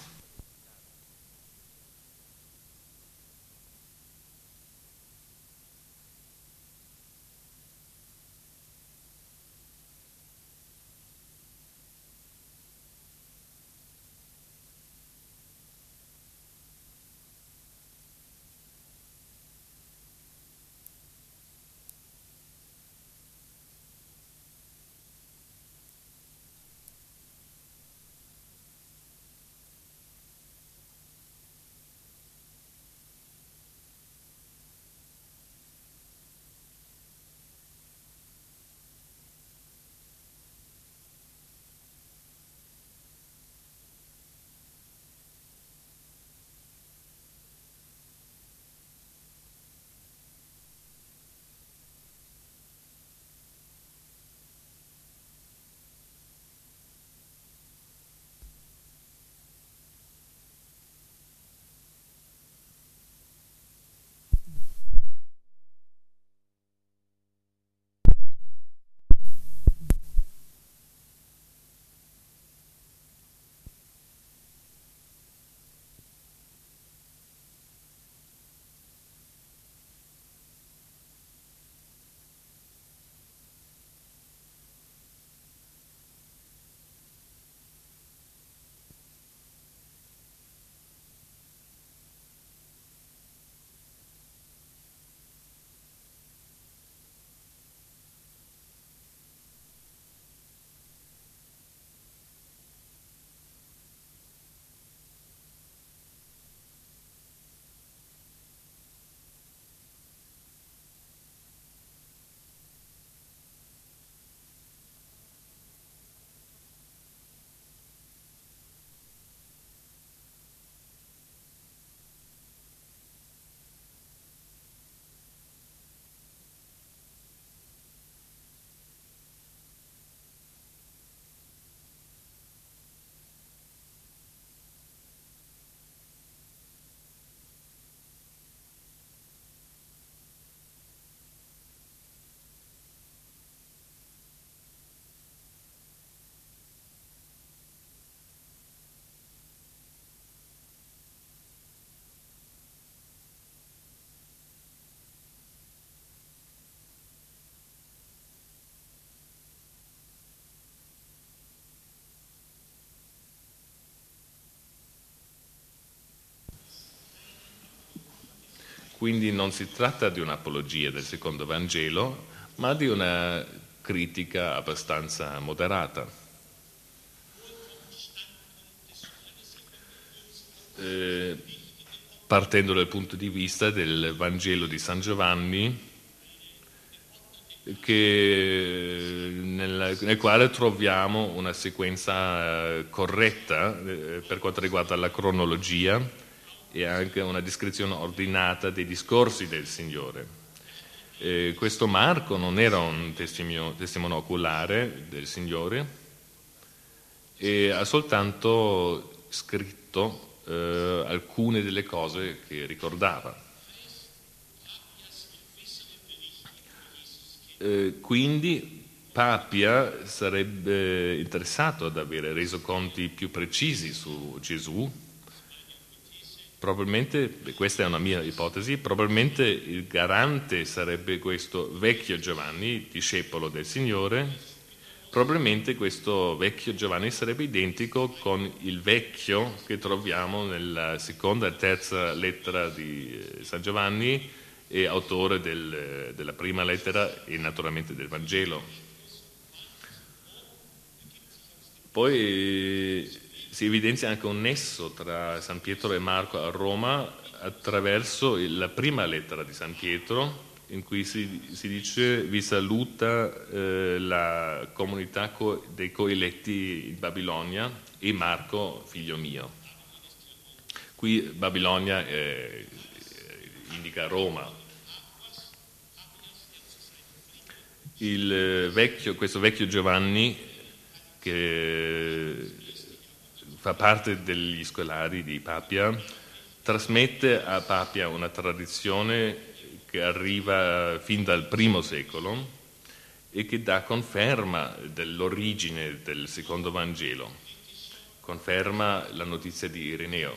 Quindi non si tratta di un'apologia del secondo Vangelo, ma di una critica abbastanza moderata. Eh, partendo dal punto di vista del Vangelo di San Giovanni, che, nel, nel quale troviamo una sequenza eh, corretta eh, per quanto riguarda la cronologia e anche una descrizione ordinata dei discorsi del Signore. Eh, questo Marco non era un testimone, testimone oculare del Signore e ha soltanto scritto eh, alcune delle cose che ricordava. Eh, quindi Papia sarebbe interessato ad avere resoconti più precisi su Gesù. Probabilmente, questa è una mia ipotesi, probabilmente il garante sarebbe questo vecchio Giovanni, discepolo del Signore. Probabilmente questo vecchio Giovanni sarebbe identico con il vecchio che troviamo nella seconda e terza lettera di San Giovanni e autore del, della prima lettera e naturalmente del Vangelo. Poi si evidenzia anche un nesso tra San Pietro e Marco a Roma attraverso la prima lettera di San Pietro, in cui si, si dice vi saluta eh, la comunità co- dei coeletti in Babilonia e Marco, figlio mio. Qui Babilonia eh, indica Roma. Il vecchio, questo vecchio Giovanni, che fa parte degli scolari di Papia, trasmette a Papia una tradizione che arriva fin dal primo secolo e che dà conferma dell'origine del secondo Vangelo, conferma la notizia di Ireneo.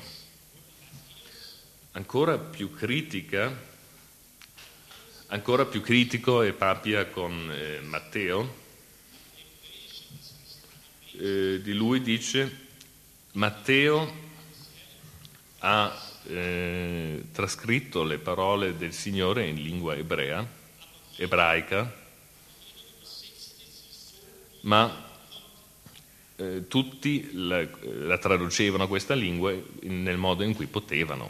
Ancora più critica, ancora più critico è Papia con eh, Matteo. Eh, di lui dice: Matteo ha eh, trascritto le parole del Signore in lingua ebrea, ebraica, ma eh, tutti la, la traducevano questa lingua in, nel modo in cui potevano.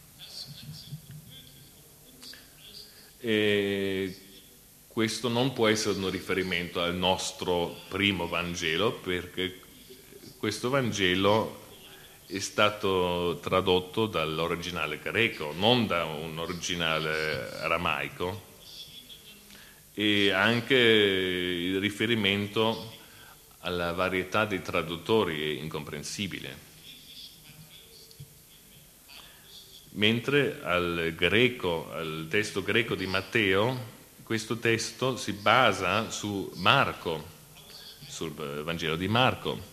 E questo non può essere un riferimento al nostro primo Vangelo, perché questo Vangelo è stato tradotto dall'originale greco, non da un originale aramaico, e anche il riferimento alla varietà dei traduttori è incomprensibile. Mentre al greco, al testo greco di Matteo, questo testo si basa su Marco, sul Vangelo di Marco,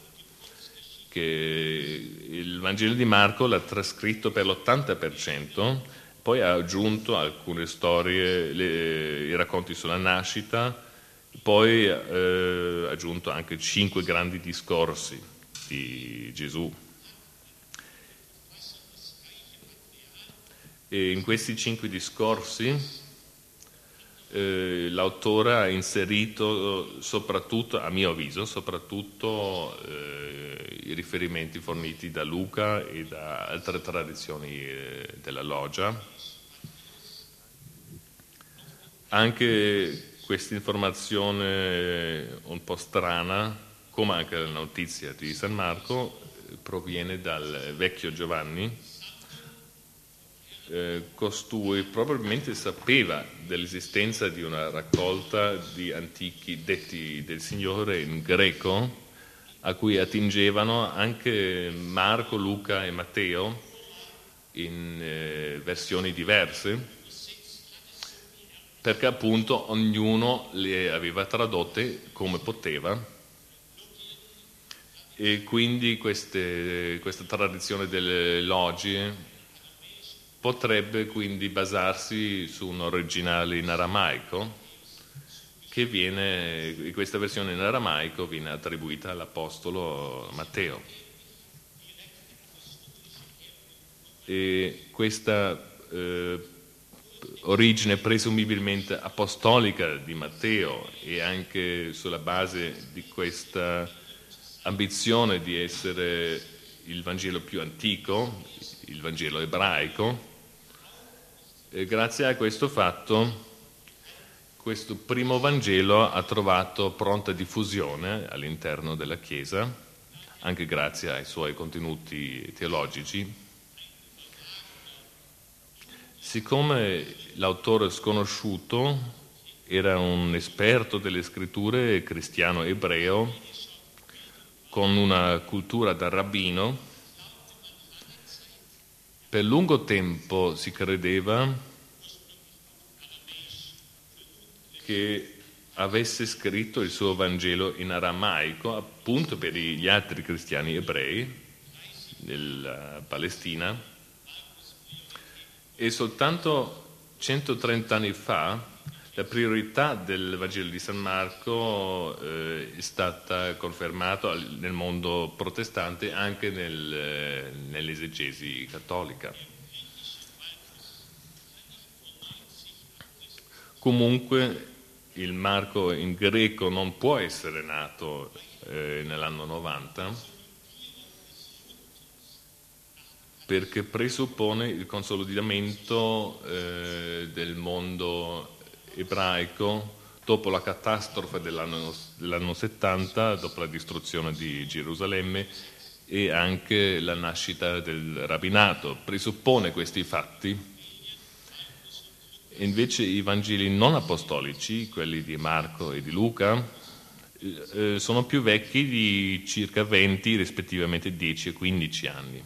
che il Vangelo di Marco l'ha trascritto per l'ottanta per cento, poi ha aggiunto alcune storie, le, i racconti sulla nascita, poi ha eh, aggiunto anche cinque grandi discorsi di Gesù. E in questi cinque discorsi eh, l'autore ha inserito soprattutto, a mio avviso, soprattutto eh, i riferimenti forniti da Luca e da altre tradizioni eh, della Loggia. Anche questa informazione un po' strana, come anche la notizia di San Marco, proviene dal vecchio Giovanni. Eh, costui probabilmente sapeva dell'esistenza di una raccolta di antichi detti del Signore in greco, a cui attingevano anche Marco, Luca e Matteo in eh, versioni diverse, perché appunto ognuno le aveva tradotte come poteva, e quindi queste, questa tradizione delle logie potrebbe quindi basarsi su un originale in aramaico, che viene, questa versione in aramaico viene attribuita all'apostolo Matteo. E questa eh, origine presumibilmente apostolica di Matteo, e anche sulla base di questa ambizione di essere il Vangelo più antico, il Vangelo ebraico, e grazie a questo fatto questo primo Vangelo ha trovato pronta diffusione all'interno della Chiesa, anche grazie ai suoi contenuti teologici. Siccome l'autore sconosciuto era un esperto delle scritture, cristiano ebreo, con una cultura da rabbino, per lungo tempo si credeva che avesse scritto il suo Vangelo in aramaico, appunto per gli altri cristiani ebrei della Palestina, e soltanto centotrenta anni fa la priorità del Vangelo di San Marco eh, è stata confermata nel mondo protestante, anche nel, nell'esegesi cattolica. Comunque il Marco in greco non può essere nato eh, nell'anno novanta, perché presuppone il consolidamento eh, del mondo ebraico dopo la catastrofe dell'anno, dell'anno settanta, dopo la distruzione di Gerusalemme, e anche la nascita del rabbinato. Presuppone questi fatti. Invece i Vangeli non apostolici, quelli di Marco e di Luca, eh, sono più vecchi di circa venti, rispettivamente dieci e quindici anni.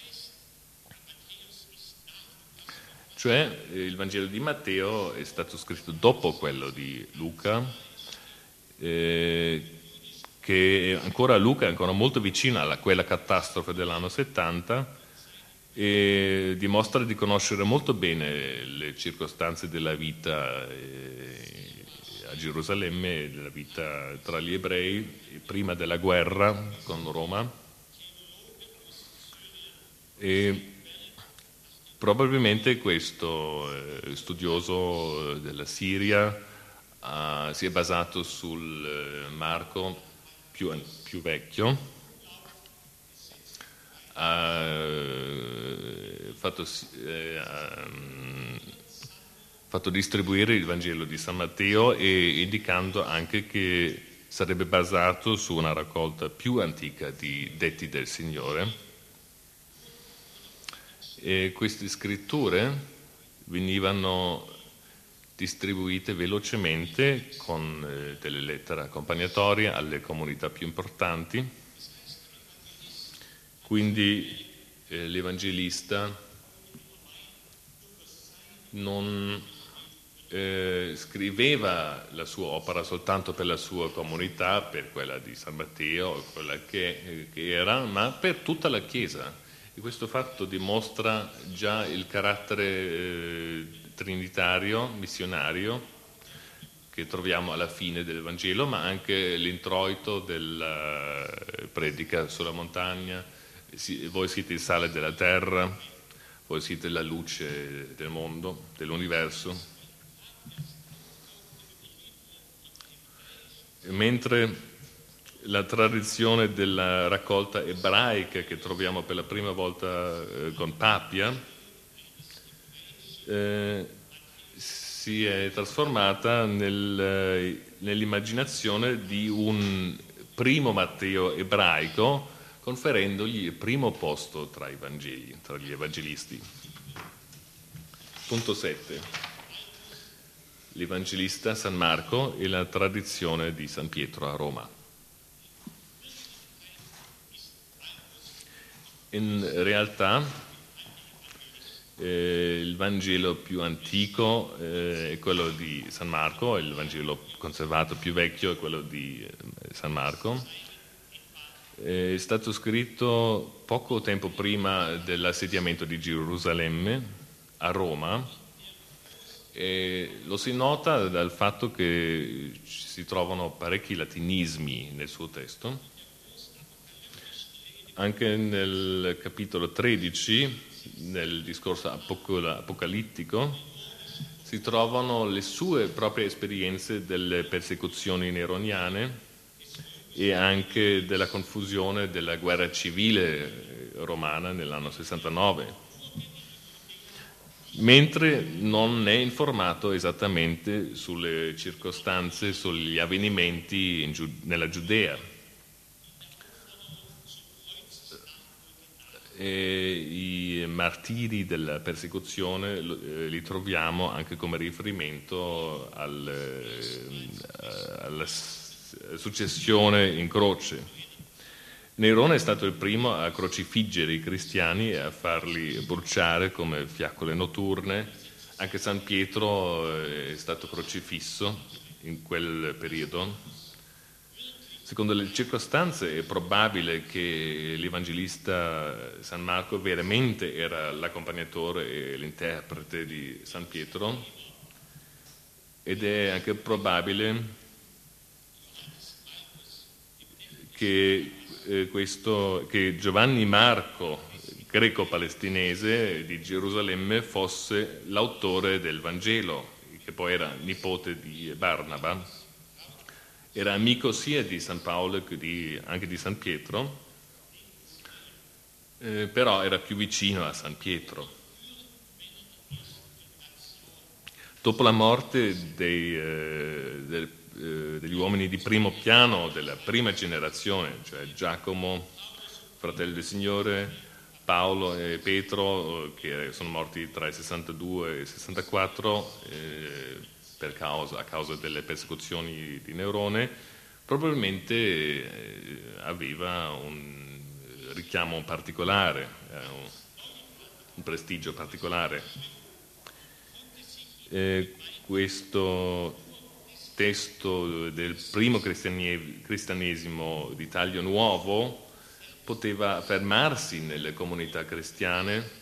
Cioè il Vangelo di Matteo è stato scritto dopo quello di Luca, eh, che ancora Luca è ancora molto vicino a quella catastrofe dell'anno settanta e dimostra di conoscere molto bene le circostanze della vita eh, a Gerusalemme, della vita tra gli ebrei prima della guerra con Roma, e probabilmente questo eh, studioso della Siria eh, si è basato sul eh, Marco più, più vecchio, ha fatto, eh, ha fatto distribuire il Vangelo di San Matteo e indicando anche che sarebbe basato su una raccolta più antica di Detti del Signore. E queste scritture venivano distribuite velocemente con eh, delle lettere accompagnatorie alle comunità più importanti. Quindi eh, l'Evangelista non eh, scriveva la sua opera soltanto per la sua comunità, per quella di San Matteo, quella che, che era, ma per tutta la Chiesa. E questo fatto dimostra già il carattere eh, trinitario, missionario, che troviamo alla fine del Vangelo, ma anche l'introito della predica sulla montagna. Si, voi siete il sale della terra, voi siete la luce del mondo, dell'universo. E mentre la tradizione della raccolta ebraica che troviamo per la prima volta eh, con Papia eh, si è trasformata nel, nell'immaginazione di un primo Matteo ebraico, conferendogli il primo posto tra i Vangeli, tra gli evangelisti. Punto sette. L'Evangelista San Marco e la tradizione di San Pietro a Roma. In realtà eh, il Vangelo più antico eh, è quello di San Marco, il Vangelo conservato più vecchio è quello di eh, San Marco. È stato scritto poco tempo prima dell'assediamento di Gerusalemme a Roma e lo si nota dal fatto che si trovano parecchi latinismi nel suo testo. Anche nel capitolo tredici, nel discorso apocalittico, si trovano le sue proprie esperienze delle persecuzioni neroniane e anche della confusione della guerra civile romana nell'anno sessantanove, mentre non è informato esattamente sulle circostanze, sugli avvenimenti in Giu- nella Giudea. E i martiri della persecuzione eh, li troviamo anche come riferimento al, eh, alla successione in croce. Nerone è stato il primo a crocifiggere i cristiani e a farli bruciare come fiaccole notturne. Anche San Pietro è stato crocifisso in quel periodo. Secondo le circostanze è probabile che l'Evangelista San Marco veramente era l'accompagnatore e l'interprete di San Pietro, ed è anche probabile che, eh, questo, che Giovanni Marco, greco-palestinese di Gerusalemme, fosse l'autore del Vangelo, che poi era nipote di Barnaba. Era amico sia di San Paolo che di, anche di San Pietro, eh, però era più vicino a San Pietro. Dopo la morte dei, eh, del, eh, degli uomini di primo piano della prima generazione, cioè Giacomo, fratello del Signore, Paolo e Pietro, che sono morti tra il sessantadue e il sessantaquattro, eh, per causa, a causa delle persecuzioni di Nerone, probabilmente eh, aveva un richiamo particolare, eh, un, un prestigio particolare. Eh, questo testo del primo cristianesimo di taglio nuovo poteva affermarsi nelle comunità cristiane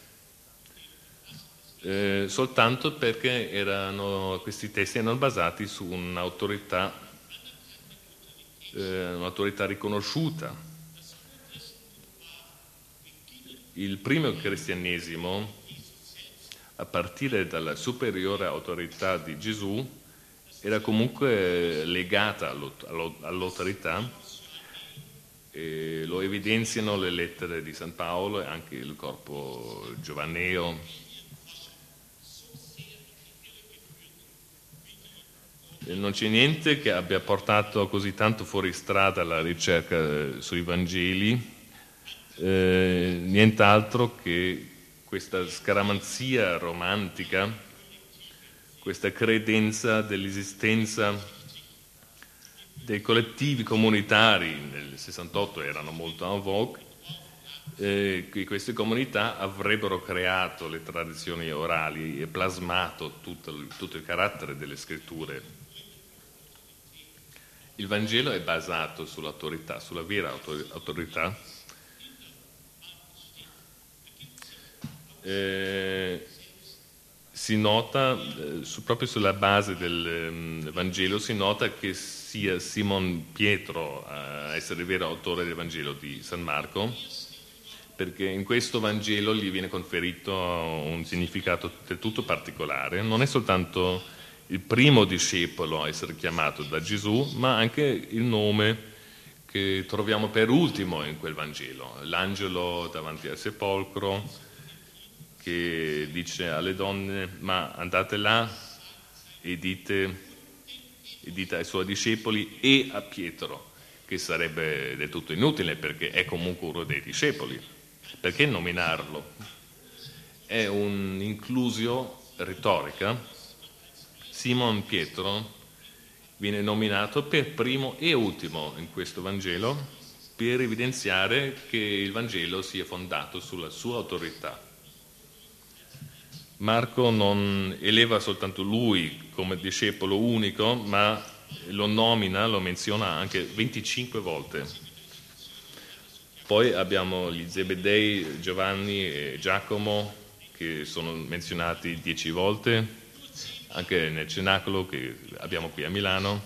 eh, soltanto perché erano, questi testi erano basati su un'autorità, eh, un'autorità riconosciuta. Il primo cristianesimo, a partire dalla superiore autorità di Gesù, era comunque legata all'autorità, e lo evidenziano le lettere di San Paolo e anche il corpo giovanneo. E non c'è niente che abbia portato così tanto fuori strada la ricerca sui Vangeli, eh, nient'altro che questa scaramanzia romantica, questa credenza dell'esistenza dei collettivi comunitari, nel sessantotto erano molto en vogue, eh, che queste comunità avrebbero creato le tradizioni orali e plasmato tutto il, tutto il carattere delle scritture. Il Vangelo è basato sull'autorità, sulla vera autorità, eh, si nota, eh, su, proprio sulla base del um, Vangelo, si nota che sia Simon Pietro a essere il vero autore del Vangelo di San Marco, perché in questo Vangelo gli viene conferito un significato del tutto particolare. Non è soltanto il primo discepolo a essere chiamato da Gesù, ma anche il nome che troviamo per ultimo in quel Vangelo, l'angelo davanti al sepolcro, che dice alle donne: ma andate là e dite, e dite ai suoi discepoli e a Pietro, che sarebbe del tutto inutile perché è comunque uno dei discepoli. Perché nominarlo? È un'inclusio retorica. Simon Pietro viene nominato per primo e ultimo in questo Vangelo per evidenziare che il Vangelo sia fondato sulla sua autorità. Marco non eleva soltanto lui come discepolo unico, ma lo nomina, lo menziona anche venticinque volte. Poi abbiamo gli Zebedei, Giovanni e Giacomo, che sono menzionati dieci volte, anche nel Cenacolo che abbiamo qui a Milano.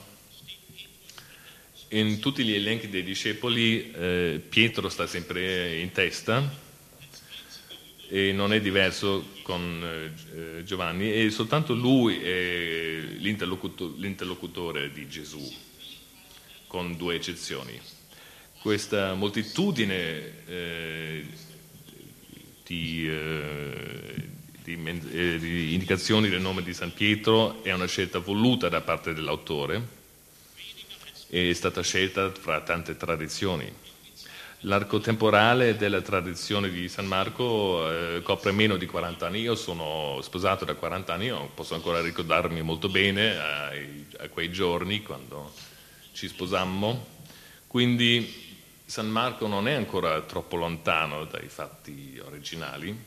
In tutti gli elenchi dei discepoli eh, Pietro sta sempre in testa, e non è diverso con eh, Giovanni, e soltanto lui è l'interlocutor- l'interlocutore di Gesù, con due eccezioni. Questa moltitudine eh, di, eh, di, eh, di indicazioni del nome di San Pietro è una scelta voluta da parte dell'autore, è stata scelta fra tante tradizioni. L'arco temporale della tradizione di San Marco eh, copre meno di quaranta anni. Io sono sposato da quaranta anni, io posso ancora ricordarmi molto bene a, a quei giorni quando ci sposammo, quindi San Marco non è ancora troppo lontano dai fatti originali.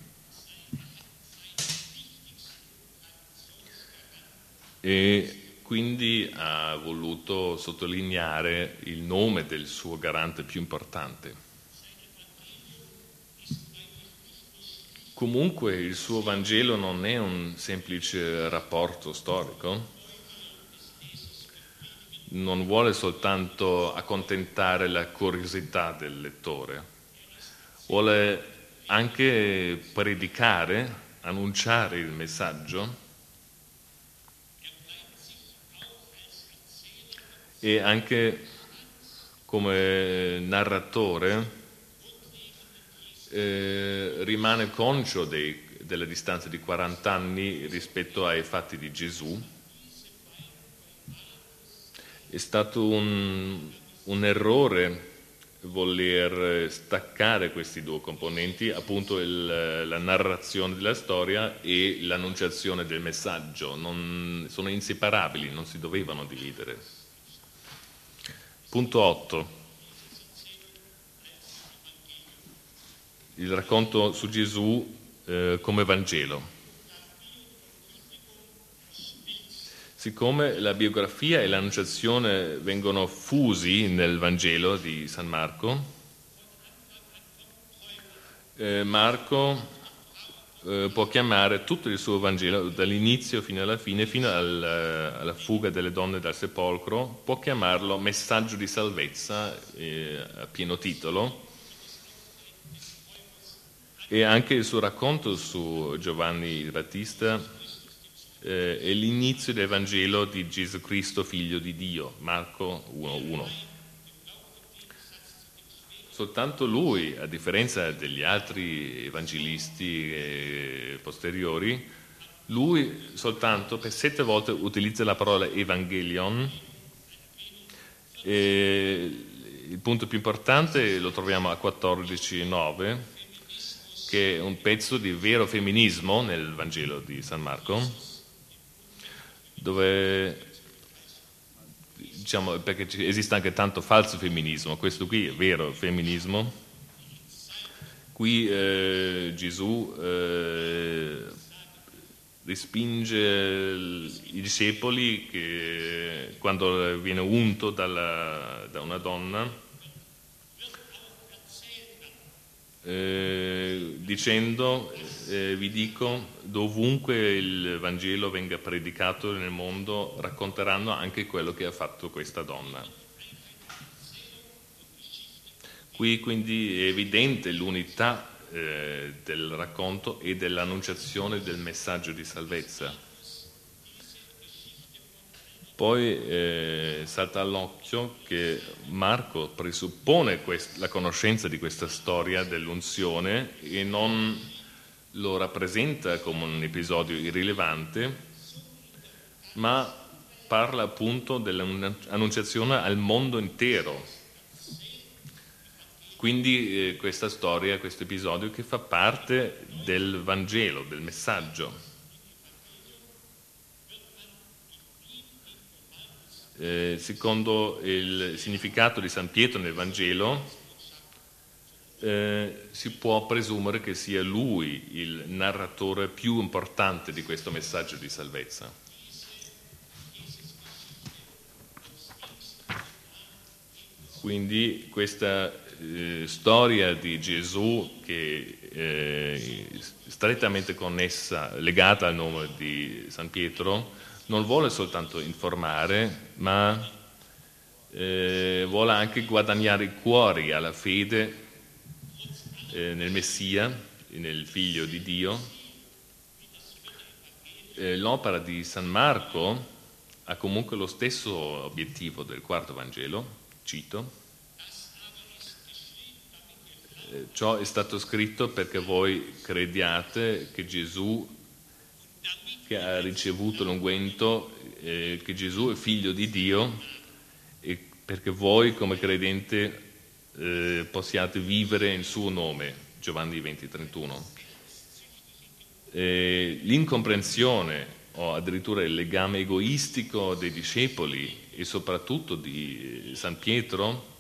E quindi ha voluto sottolineare il nome del suo garante più importante. Comunque il suo Vangelo non è un semplice rapporto storico, non vuole soltanto accontentare la curiosità del lettore, vuole anche predicare, annunciare il messaggio, e anche come narratore eh, rimane conscio dei, della distanza di quaranta anni rispetto ai fatti di Gesù. È stato un, un errore voler staccare questi due componenti, appunto il, la narrazione della storia e l'annunciazione del messaggio. Non, sono inseparabili, non si dovevano dividere. Punto otto. Il racconto su Gesù eh, come Vangelo. Siccome la biografia e l'annunciazione vengono fusi nel Vangelo di San Marco, eh, Marco eh, può chiamare tutto il suo Vangelo, dall'inizio fino alla fine, fino al, alla fuga delle donne dal sepolcro, può chiamarlo messaggio di salvezza eh, a pieno titolo. E anche il suo racconto su Giovanni il Battista eh, è l'inizio del Vangelo di Gesù Cristo, figlio di Dio, Marco uno uno. Soltanto lui, a differenza degli altri evangelisti eh, posteriori, lui soltanto per sette volte utilizza la parola evangelion. E il punto più importante lo troviamo a quattordici nove, che è un pezzo di vero femminismo nel Vangelo di San Marco, dove, diciamo, perché esiste anche tanto falso femminismo, questo qui è vero femminismo. Qui eh, Gesù eh, respinge i discepoli che, quando viene unto dalla, da una donna, Eh, dicendo eh, vi dico, dovunque il Vangelo venga predicato nel mondo, racconteranno anche quello che ha fatto questa donna. Qui quindi è evidente l'unità eh, del racconto e dell'annunciazione del messaggio di salvezza. Poi eh, salta all'occhio che Marco presuppone quest- la conoscenza di questa storia dell'unzione e non lo rappresenta come un episodio irrilevante, ma parla appunto dell'annunciazione al mondo intero. Quindi eh, questa storia, questo episodio che fa parte del Vangelo, del messaggio. Eh, secondo il significato di San Pietro nel Vangelo, eh, si può presumere che sia lui il narratore più importante di questo messaggio di salvezza. Quindi questa eh, storia di Gesù, che è strettamente connessa, legata al nome di San Pietro, non vuole soltanto informare, ma eh, vuole anche guadagnare i cuori alla fede eh, nel Messia, nel Figlio di Dio. Eh, l'opera di San Marco ha comunque lo stesso obiettivo del quarto Vangelo, cito. Eh, ciò è stato scritto perché voi crediate che Gesù, che ha ricevuto l'unguento, eh, che Gesù è figlio di Dio, e perché voi come credente eh, possiate vivere in suo nome, Giovanni venti trentuno. Eh, l'incomprensione o addirittura il legame egoistico dei discepoli e soprattutto di San Pietro,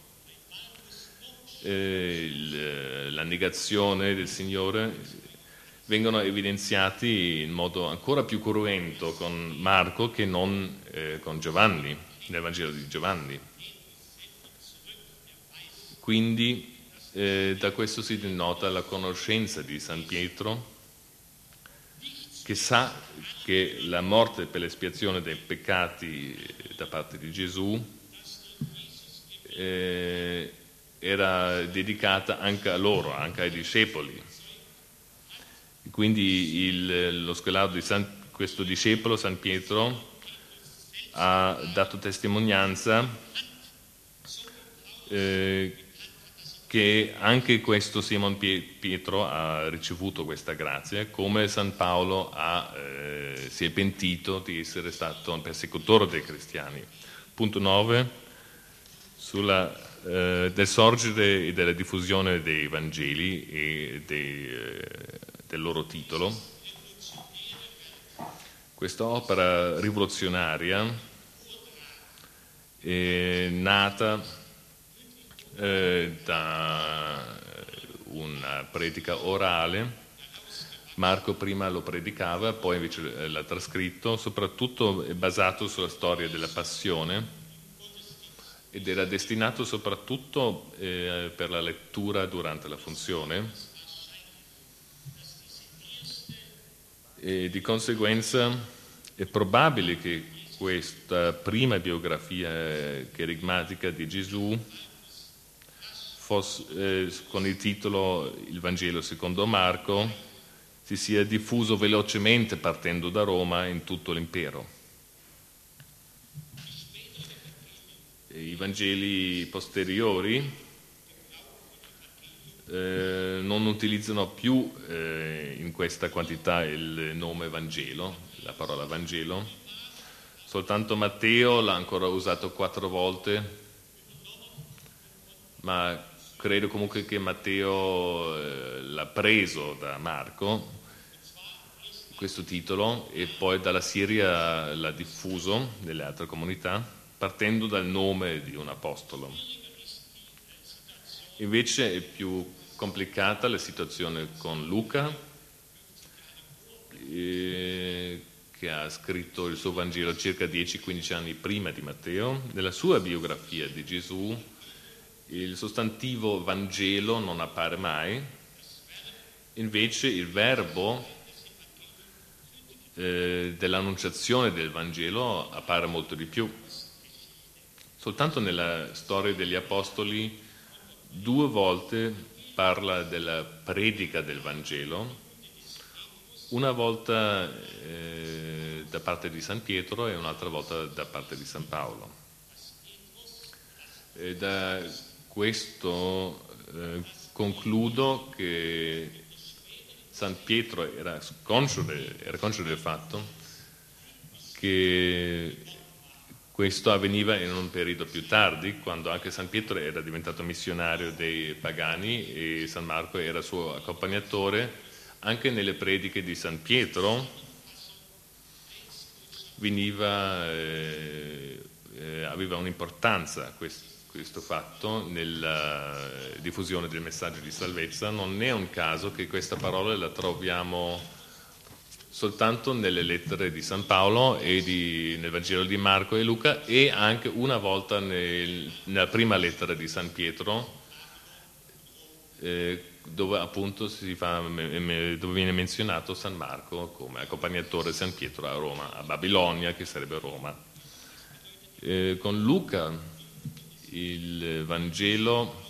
eh, il, la negazione del Signore, vengono evidenziati in modo ancora più cruento con Marco che non eh, con Giovanni, nel Vangelo di Giovanni. Quindi eh, da questo si denota la conoscenza di San Pietro, che sa che la morte per l'espiazione dei peccati da parte di Gesù eh, era dedicata anche a loro, anche ai discepoli. Quindi il, lo schelaro di San, questo discepolo, San Pietro, ha dato testimonianza eh, che anche questo Simon Pietro ha ricevuto questa grazia, come San Paolo ha, eh, si è pentito di essere stato un persecutore dei cristiani. Punto nove, sulla, eh, del sorgere e della diffusione dei Vangeli e dei, eh, del loro titolo. Questa opera rivoluzionaria è nata eh, da una predica orale. Marco prima lo predicava, poi invece l'ha trascritto, soprattutto è basato sulla storia della passione ed era destinato soprattutto eh, per la lettura durante la funzione e di conseguenza è probabile che questa prima biografia cherigmatica di Gesù fosse, eh, con il titolo Il Vangelo secondo Marco, si sia diffuso velocemente partendo da Roma in tutto l'impero. I Vangeli posteriori eh, non utilizzano più eh, in questa quantità il nome Vangelo, la parola Vangelo, soltanto Matteo l'ha ancora usato quattro volte, ma credo comunque che Matteo eh, l'ha preso da Marco, questo titolo, e poi dalla Siria l'ha diffuso nelle altre comunità, partendo dal nome di un apostolo. Invece è più complicata la situazione con Luca, eh, che ha scritto il suo Vangelo circa dieci quindici anni prima di Matteo. Nella sua biografia di Gesù il sostantivo Vangelo non appare mai, invece il verbo eh, dell'annunciazione del Vangelo appare molto di più. Soltanto nella storia degli Apostoli due volte parla della predica del Vangelo, una volta eh, da parte di San Pietro e un'altra volta da parte di San Paolo. E da questo eh, concludo che San Pietro era conscio, de, era conscio del fatto che questo avveniva in un periodo più tardi, quando anche San Pietro era diventato missionario dei pagani e San Marco era suo accompagnatore. Anche nelle prediche di San Pietro veniva, eh, eh, aveva un'importanza questo, questo fatto nella diffusione del messaggio di salvezza. Non è un caso che questa parola la troviamo soltanto nelle lettere di San Paolo e di, nel Vangelo di Marco e Luca, e anche una volta nel, nella prima lettera di San Pietro, eh, dove appunto si fa, dove viene menzionato San Marco come accompagnatore di San Pietro a Roma, a Babilonia, che sarebbe Roma. Eh, con Luca il Vangelo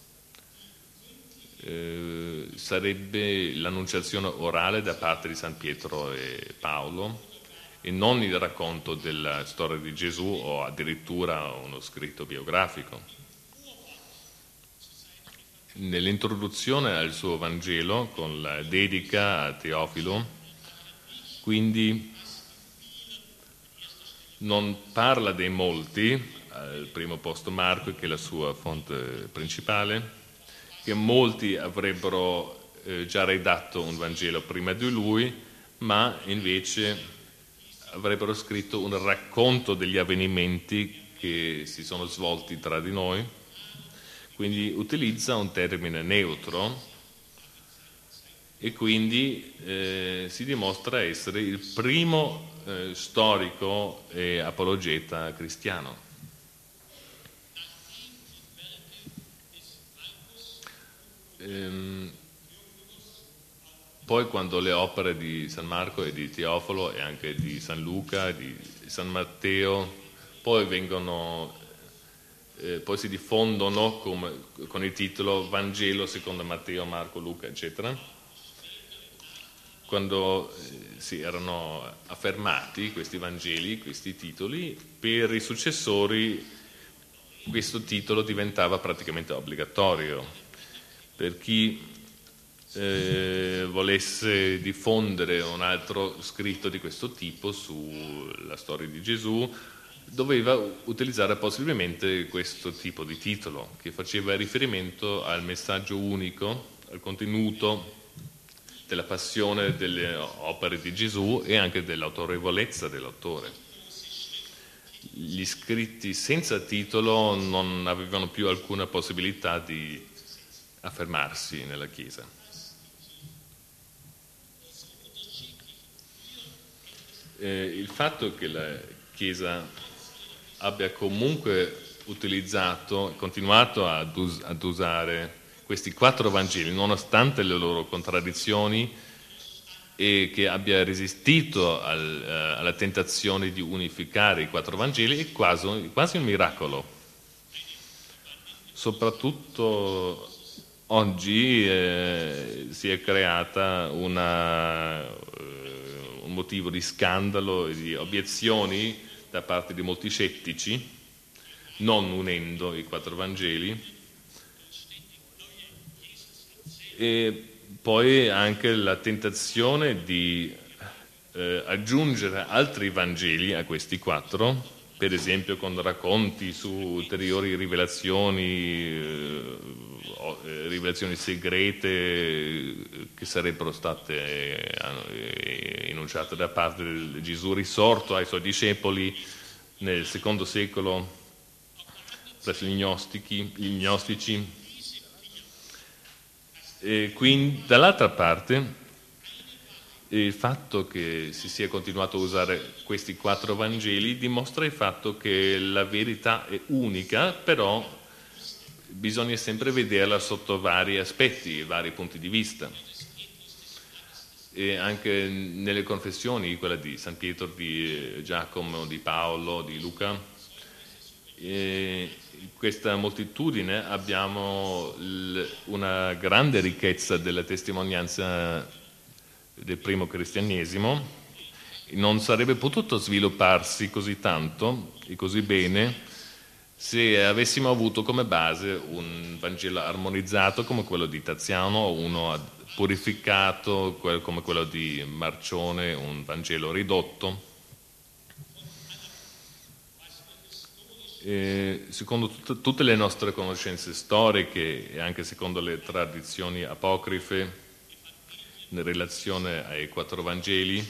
eh, sarebbe l'annunciazione orale da parte di San Pietro e Paolo, e non il racconto della storia di Gesù o addirittura uno scritto biografico. Nell'introduzione al suo Vangelo, con la dedica a Teofilo, quindi non parla dei molti, al primo posto Marco, che è la sua fonte principale, che molti avrebbero eh, già redatto un Vangelo prima di lui, ma invece avrebbero scritto un racconto degli avvenimenti che si sono svolti tra di noi. Quindi utilizza un termine neutro e quindi eh, si dimostra essere il primo eh, storico e apologeta cristiano. Ehm, poi quando le opere di San Marco e di Teofilo e anche di San Luca, di San Matteo, poi vengono Eh, poi si diffondono come, con il titolo Vangelo secondo Matteo, Marco, Luca, eccetera. Quando eh, si erano affermati questi Vangeli, questi titoli, per i successori questo titolo diventava praticamente obbligatorio. Per chi eh, volesse diffondere un altro scritto di questo tipo sulla storia di Gesù, doveva utilizzare possibilmente questo tipo di titolo, che faceva riferimento al messaggio unico, al contenuto della passione delle opere di Gesù e anche dell'autorevolezza dell'autore. gli scritti senza titolo non avevano più alcuna possibilità di affermarsi nella Chiesa. Eh, il fatto che la Chiesa abbia comunque utilizzato, continuato ad, us- ad usare questi quattro Vangeli, nonostante le loro contraddizioni, e che abbia resistito al, uh, alla tentazione di unificare i quattro Vangeli, è quasi, quasi un miracolo. Soprattutto oggi eh, si è creata una, uh, un motivo di scandalo e di obiezioni da parte di molti scettici, non unendo i quattro Vangeli, e poi anche la tentazione di eh, aggiungere altri Vangeli a questi quattro, per esempio con racconti su ulteriori rivelazioni, eh, rivelazioni segrete che sarebbero state eh, enunciate da parte di Gesù risorto ai suoi discepoli nel secondo secolo presso gli gnostici, gli gnostici. E quindi, dall'altra parte, il fatto che si sia continuato a usare questi quattro Vangeli dimostra il fatto che la verità è unica, però bisogna sempre vederla sotto vari aspetti, vari punti di vista. E anche nelle confessioni, quella di San Pietro, di Giacomo, di Paolo, di Luca, e questa moltitudine abbiamo l- una grande ricchezza della testimonianza del primo cristianesimo. Non sarebbe potuto svilupparsi così tanto e così bene se avessimo avuto come base un Vangelo armonizzato come quello di Taziano, o uno purificato come quello di Marcione, un Vangelo ridotto. E secondo tut- tutte le nostre conoscenze storiche e anche secondo le tradizioni apocrife in relazione ai quattro Vangeli,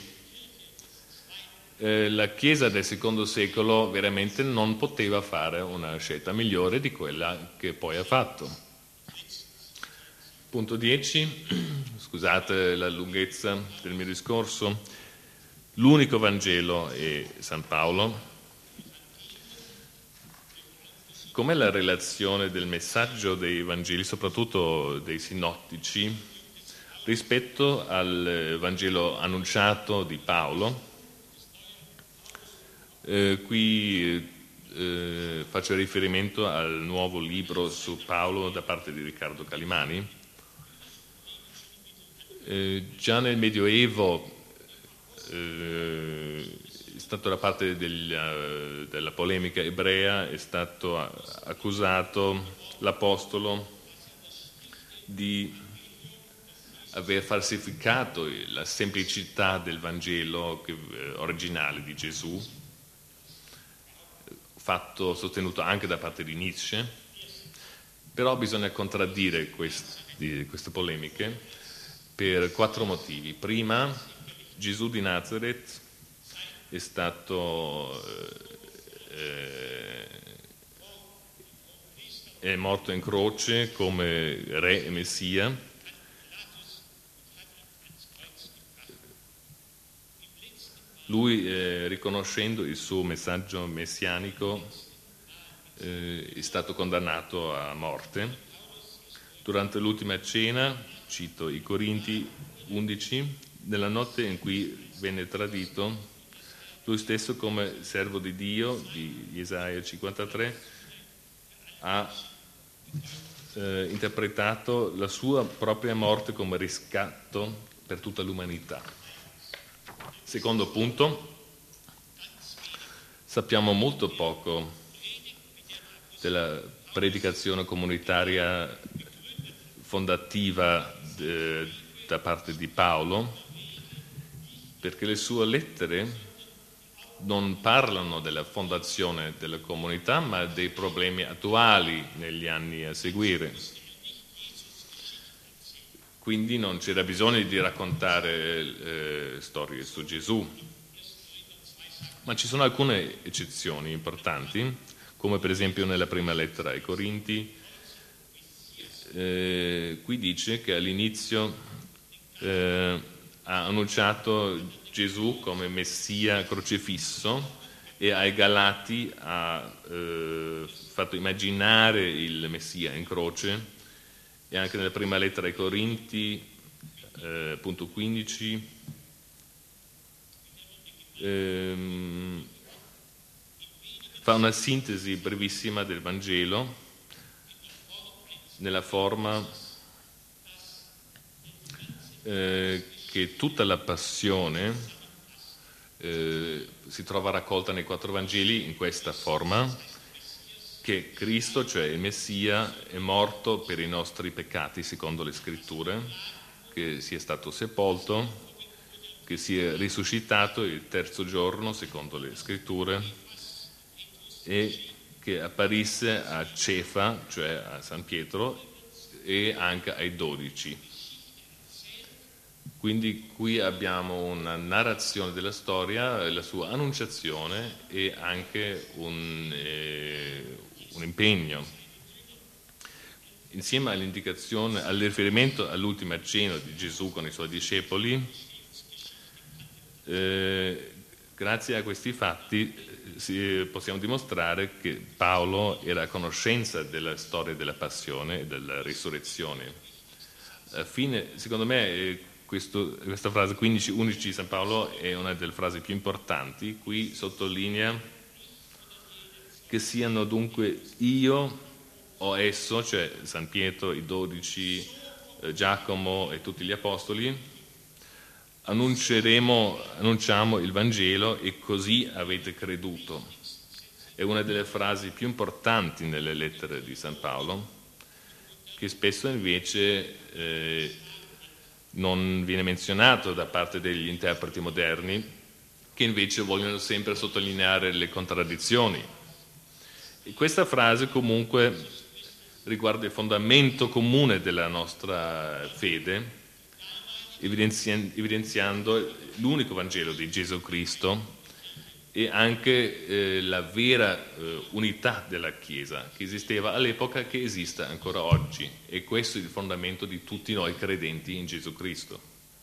eh, la Chiesa del secondo secolo veramente non poteva fare una scelta migliore di quella che poi ha fatto. Punto dieci, scusate la lunghezza del mio discorso, l'unico Vangelo è San Paolo. Com'è la relazione del messaggio dei Vangeli, soprattutto dei sinottici, rispetto al Vangelo annunciato di Paolo? Eh, qui eh, faccio riferimento al nuovo libro su Paolo da parte di Riccardo Calimani. Eh, già nel Medioevo eh, è stato da parte degli, uh, della polemica ebrea, è stato accusato l'Apostolo di aver falsificato la semplicità del Vangelo che, eh, originale di Gesù, fatto sostenuto anche da parte di Nietzsche. Però bisogna contraddire questi, queste polemiche per quattro motivi. Prima, Gesù di Nazareth è stato eh, è morto in croce come re e messia. Lui, eh, riconoscendo il suo messaggio messianico, eh, è stato condannato a morte. Durante l'ultima cena, cito i Corinti undici, nella notte in cui venne tradito, lui stesso come servo di Dio, di Isaia cinquantatré, ha eh, interpretato la sua propria morte come riscatto per tutta l'umanità. Secondo punto, sappiamo molto poco della predicazione comunitaria fondativa de, da parte di Paolo, perché le sue lettere non parlano della fondazione della comunità, ma dei problemi attuali negli anni a seguire. Quindi non c'era bisogno di raccontare eh, storie su Gesù. ma ci sono alcune eccezioni importanti, come per esempio nella prima lettera ai Corinti. Eh, qui dice che all'inizio eh, ha annunciato Gesù come Messia crocifisso, e ai Galati ha eh, fatto immaginare il Messia in croce, e anche nella prima lettera ai Corinti, eh, punto quindici, ehm, fa una sintesi brevissima del Vangelo nella forma eh, che tutta la passione Eh, si trova raccolta nei quattro Vangeli in questa forma, che Cristo, cioè il Messia, è morto per i nostri peccati secondo le Scritture, che sia stato sepolto, che sia risuscitato il terzo giorno secondo le Scritture, e che apparisse a Cefa, cioè a San Pietro, e anche ai dodici. Quindi qui abbiamo una narrazione della storia, la sua annunciazione e anche un, eh, un impegno. Insieme all'indicazione, al riferimento all'ultima cena di Gesù con i suoi discepoli, eh, grazie a questi fatti eh, possiamo dimostrare che Paolo era a conoscenza della storia della passione e della risurrezione. Alla fine, secondo me, eh, Questo, questa frase quindici undici di San Paolo è una delle frasi più importanti. Qui sottolinea che siano dunque io o esso, cioè San Pietro, i dodici, eh, Giacomo e tutti gli apostoli, annunceremo, annunciamo il Vangelo e così avete creduto. È una delle frasi più importanti nelle lettere di San Paolo, che spesso invece eh, non viene menzionato da parte degli interpreti moderni, che invece vogliono sempre sottolineare le contraddizioni. E questa frase comunque riguarda il fondamento comune della nostra fede, evidenziando l'unico Vangelo di Gesù Cristo e anche eh, la vera eh, unità della Chiesa che esisteva all'epoca, che esiste ancora oggi, e questo è il fondamento di tutti noi credenti in Gesù Cristo.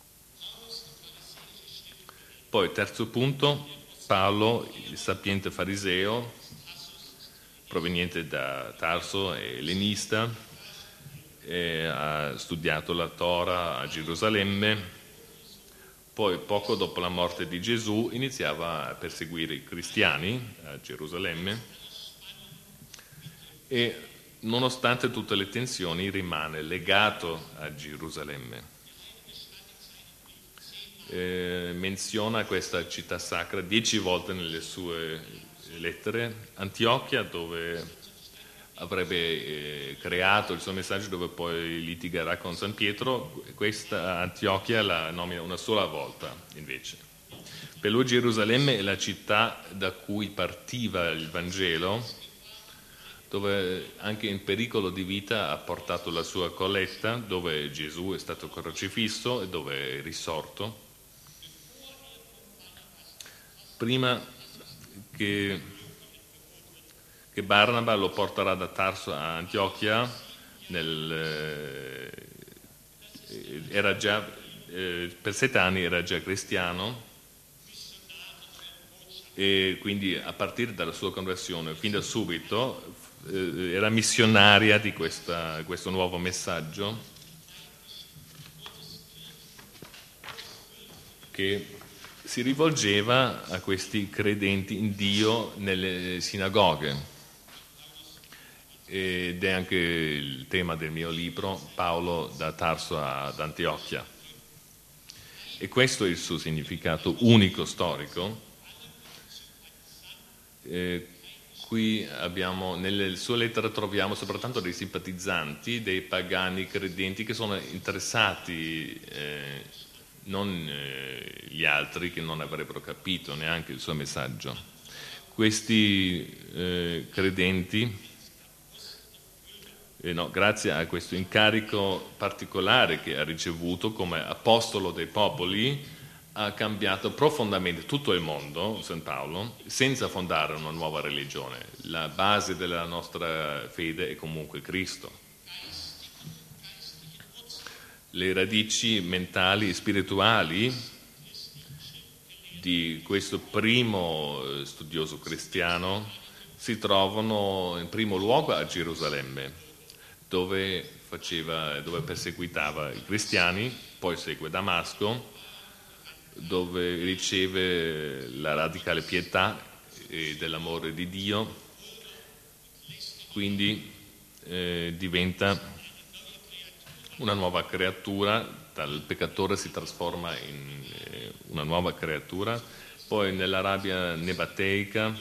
Poi, terzo punto, Paolo, il sapiente fariseo, proveniente da Tarso e ellenista, e ha studiato la Tora a Gerusalemme. Poi, poco dopo la morte di Gesù, iniziava a perseguire i cristiani a Gerusalemme e, nonostante tutte le tensioni, rimane legato a Gerusalemme. Eh, menziona questa città sacra dieci volte nelle sue lettere. Antiochia, dove avrebbe eh, creato il suo messaggio, dove poi litigherà con San Pietro. Questa Antiochia la nomina una sola volta invece. Per lui Gerusalemme è la città da cui partiva il Vangelo, dove anche in pericolo di vita ha portato la sua colletta, dove Gesù è stato crocifisso e dove è risorto. Prima che che Barnaba lo porterà da Tarso a Antiochia, nel, eh, era già, eh, per sette anni era già cristiano, e quindi a partire dalla sua conversione, fin da subito, eh, era missionaria di questa, questo nuovo messaggio che si rivolgeva a questi credenti in Dio nelle sinagoghe. Ed è anche il tema del mio libro, Paolo da Tarso ad Antiochia. E questo è il suo significato unico storico. Eh, qui abbiamo, nelle sue lettere troviamo soprattutto dei simpatizzanti, dei pagani credenti che sono interessati, eh, non eh, gli altri che non avrebbero capito neanche il suo messaggio. Questi eh, credenti, Eh no, grazie a questo incarico particolare che ha ricevuto come apostolo dei popoli, ha cambiato profondamente tutto il mondo, San Paolo, senza fondare una nuova religione. La base della nostra fede è comunque Cristo. Le radici mentali e spirituali di questo primo studioso cristiano si trovano in primo luogo a Gerusalemme, dove, faceva, dove perseguitava i cristiani, poi segue Damasco, dove riceve la radicale pietà e dell'amore di Dio, quindi eh, diventa una nuova creatura, dal peccatore si trasforma in eh, una nuova creatura, poi nell'Arabia nebateica,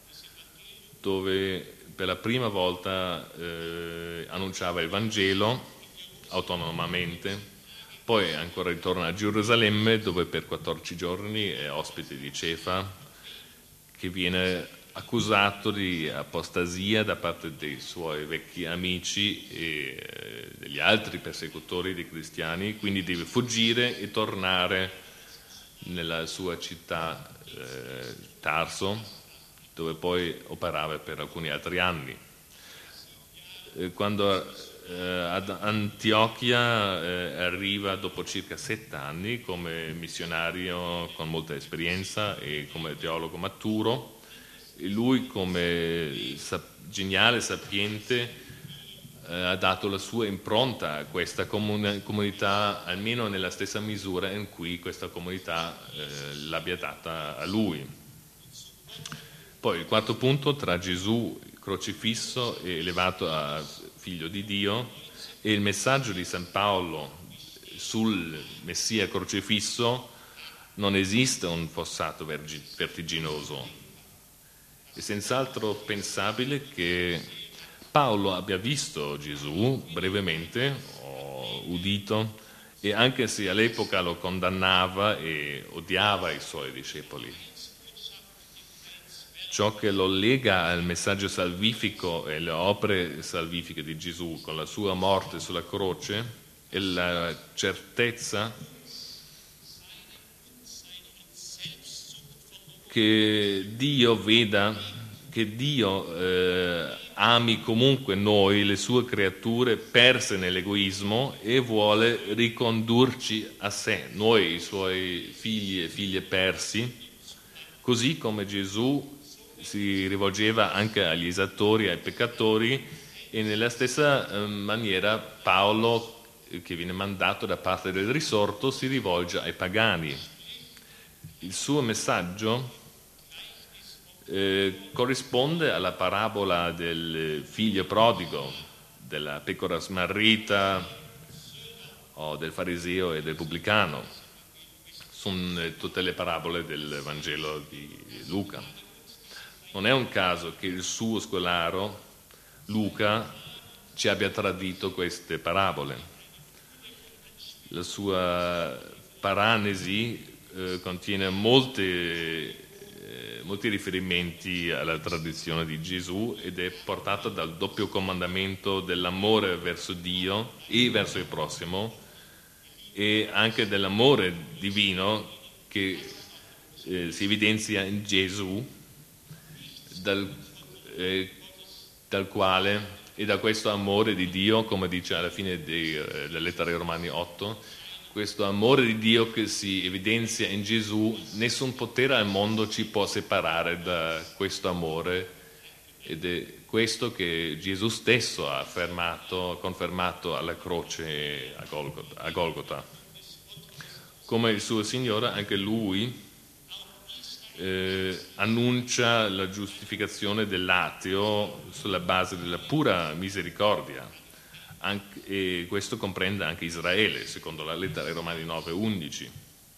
dove per la prima volta eh, annunciava il Vangelo autonomamente. Poi ancora ritorna a Gerusalemme, dove per quattordici giorni è ospite di Cefa, che viene accusato di apostasia da parte dei suoi vecchi amici e eh, degli altri persecutori dei cristiani, quindi deve fuggire e tornare nella sua città eh, Tarso, dove poi operava per alcuni altri anni. Eh, quando ad Antiochia eh, arriva dopo circa sette anni come missionario con molta esperienza e come teologo maturo, e lui come sap- geniale sapiente eh, ha dato la sua impronta a questa comun- comunità, almeno nella stessa misura in cui questa comunità eh, l'abbia data a lui. Poi il quarto punto, tra Gesù crocifisso e elevato a figlio di Dio, e il messaggio di San Paolo sul Messia crocifisso: non esiste un fossato vertiginoso. È senz'altro pensabile che Paolo abbia visto Gesù brevemente, o udito, e anche se all'epoca lo condannava e odiava i suoi discepoli. Ciò che lo lega al messaggio salvifico e alle opere salvifiche di Gesù con la sua morte sulla croce è la certezza che Dio veda, che Dio eh, ami comunque noi, le sue creature perse nell'egoismo, e vuole ricondurci a sé, noi i suoi figli e figlie persi, così come Gesù si rivolgeva anche agli esattori, ai peccatori, e nella stessa eh, maniera Paolo, eh, che viene mandato da parte del risorto, si rivolge ai pagani. Il suo messaggio eh, corrisponde alla parabola del figlio prodigo, della pecora smarrita o del fariseo e del pubblicano. Sono eh, tutte le parabole del Vangelo di Luca. Non è un caso che il suo scolaro, Luca, ci abbia tradito queste parabole. La sua paranesi eh, contiene molte, eh, molti riferimenti alla tradizione di Gesù ed è portata dal doppio comandamento dell'amore verso Dio e verso il prossimo, e anche dell'amore divino che eh, si evidenzia in Gesù, Dal, eh, dal quale e da questo amore di Dio, come dice alla fine dei, eh, della lettera ai Romani otto, questo amore di Dio che si evidenzia in Gesù, nessun potere al mondo ci può separare da questo amore, ed è questo che Gesù stesso ha affermato, confermato alla croce a Golgota, a Golgota. Come il suo Signore, anche lui Eh, annuncia la giustificazione dell'ateo sulla base della pura misericordia, anche, e questo comprende anche Israele, secondo la lettera ai Romani nove undici.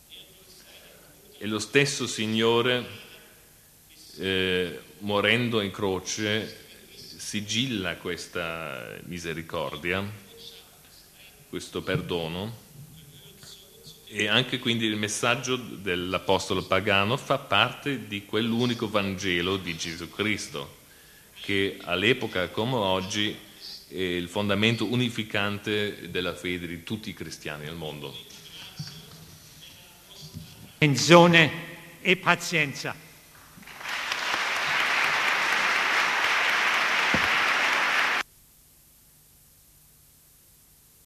E lo stesso Signore, eh, morendo in croce, sigilla questa misericordia, questo perdono. E anche quindi il messaggio dell'apostolo pagano fa parte di quell'unico Vangelo di Gesù Cristo, che all'epoca come oggi è il fondamento unificante della fede di tutti i cristiani al mondo. comprensione e pazienza.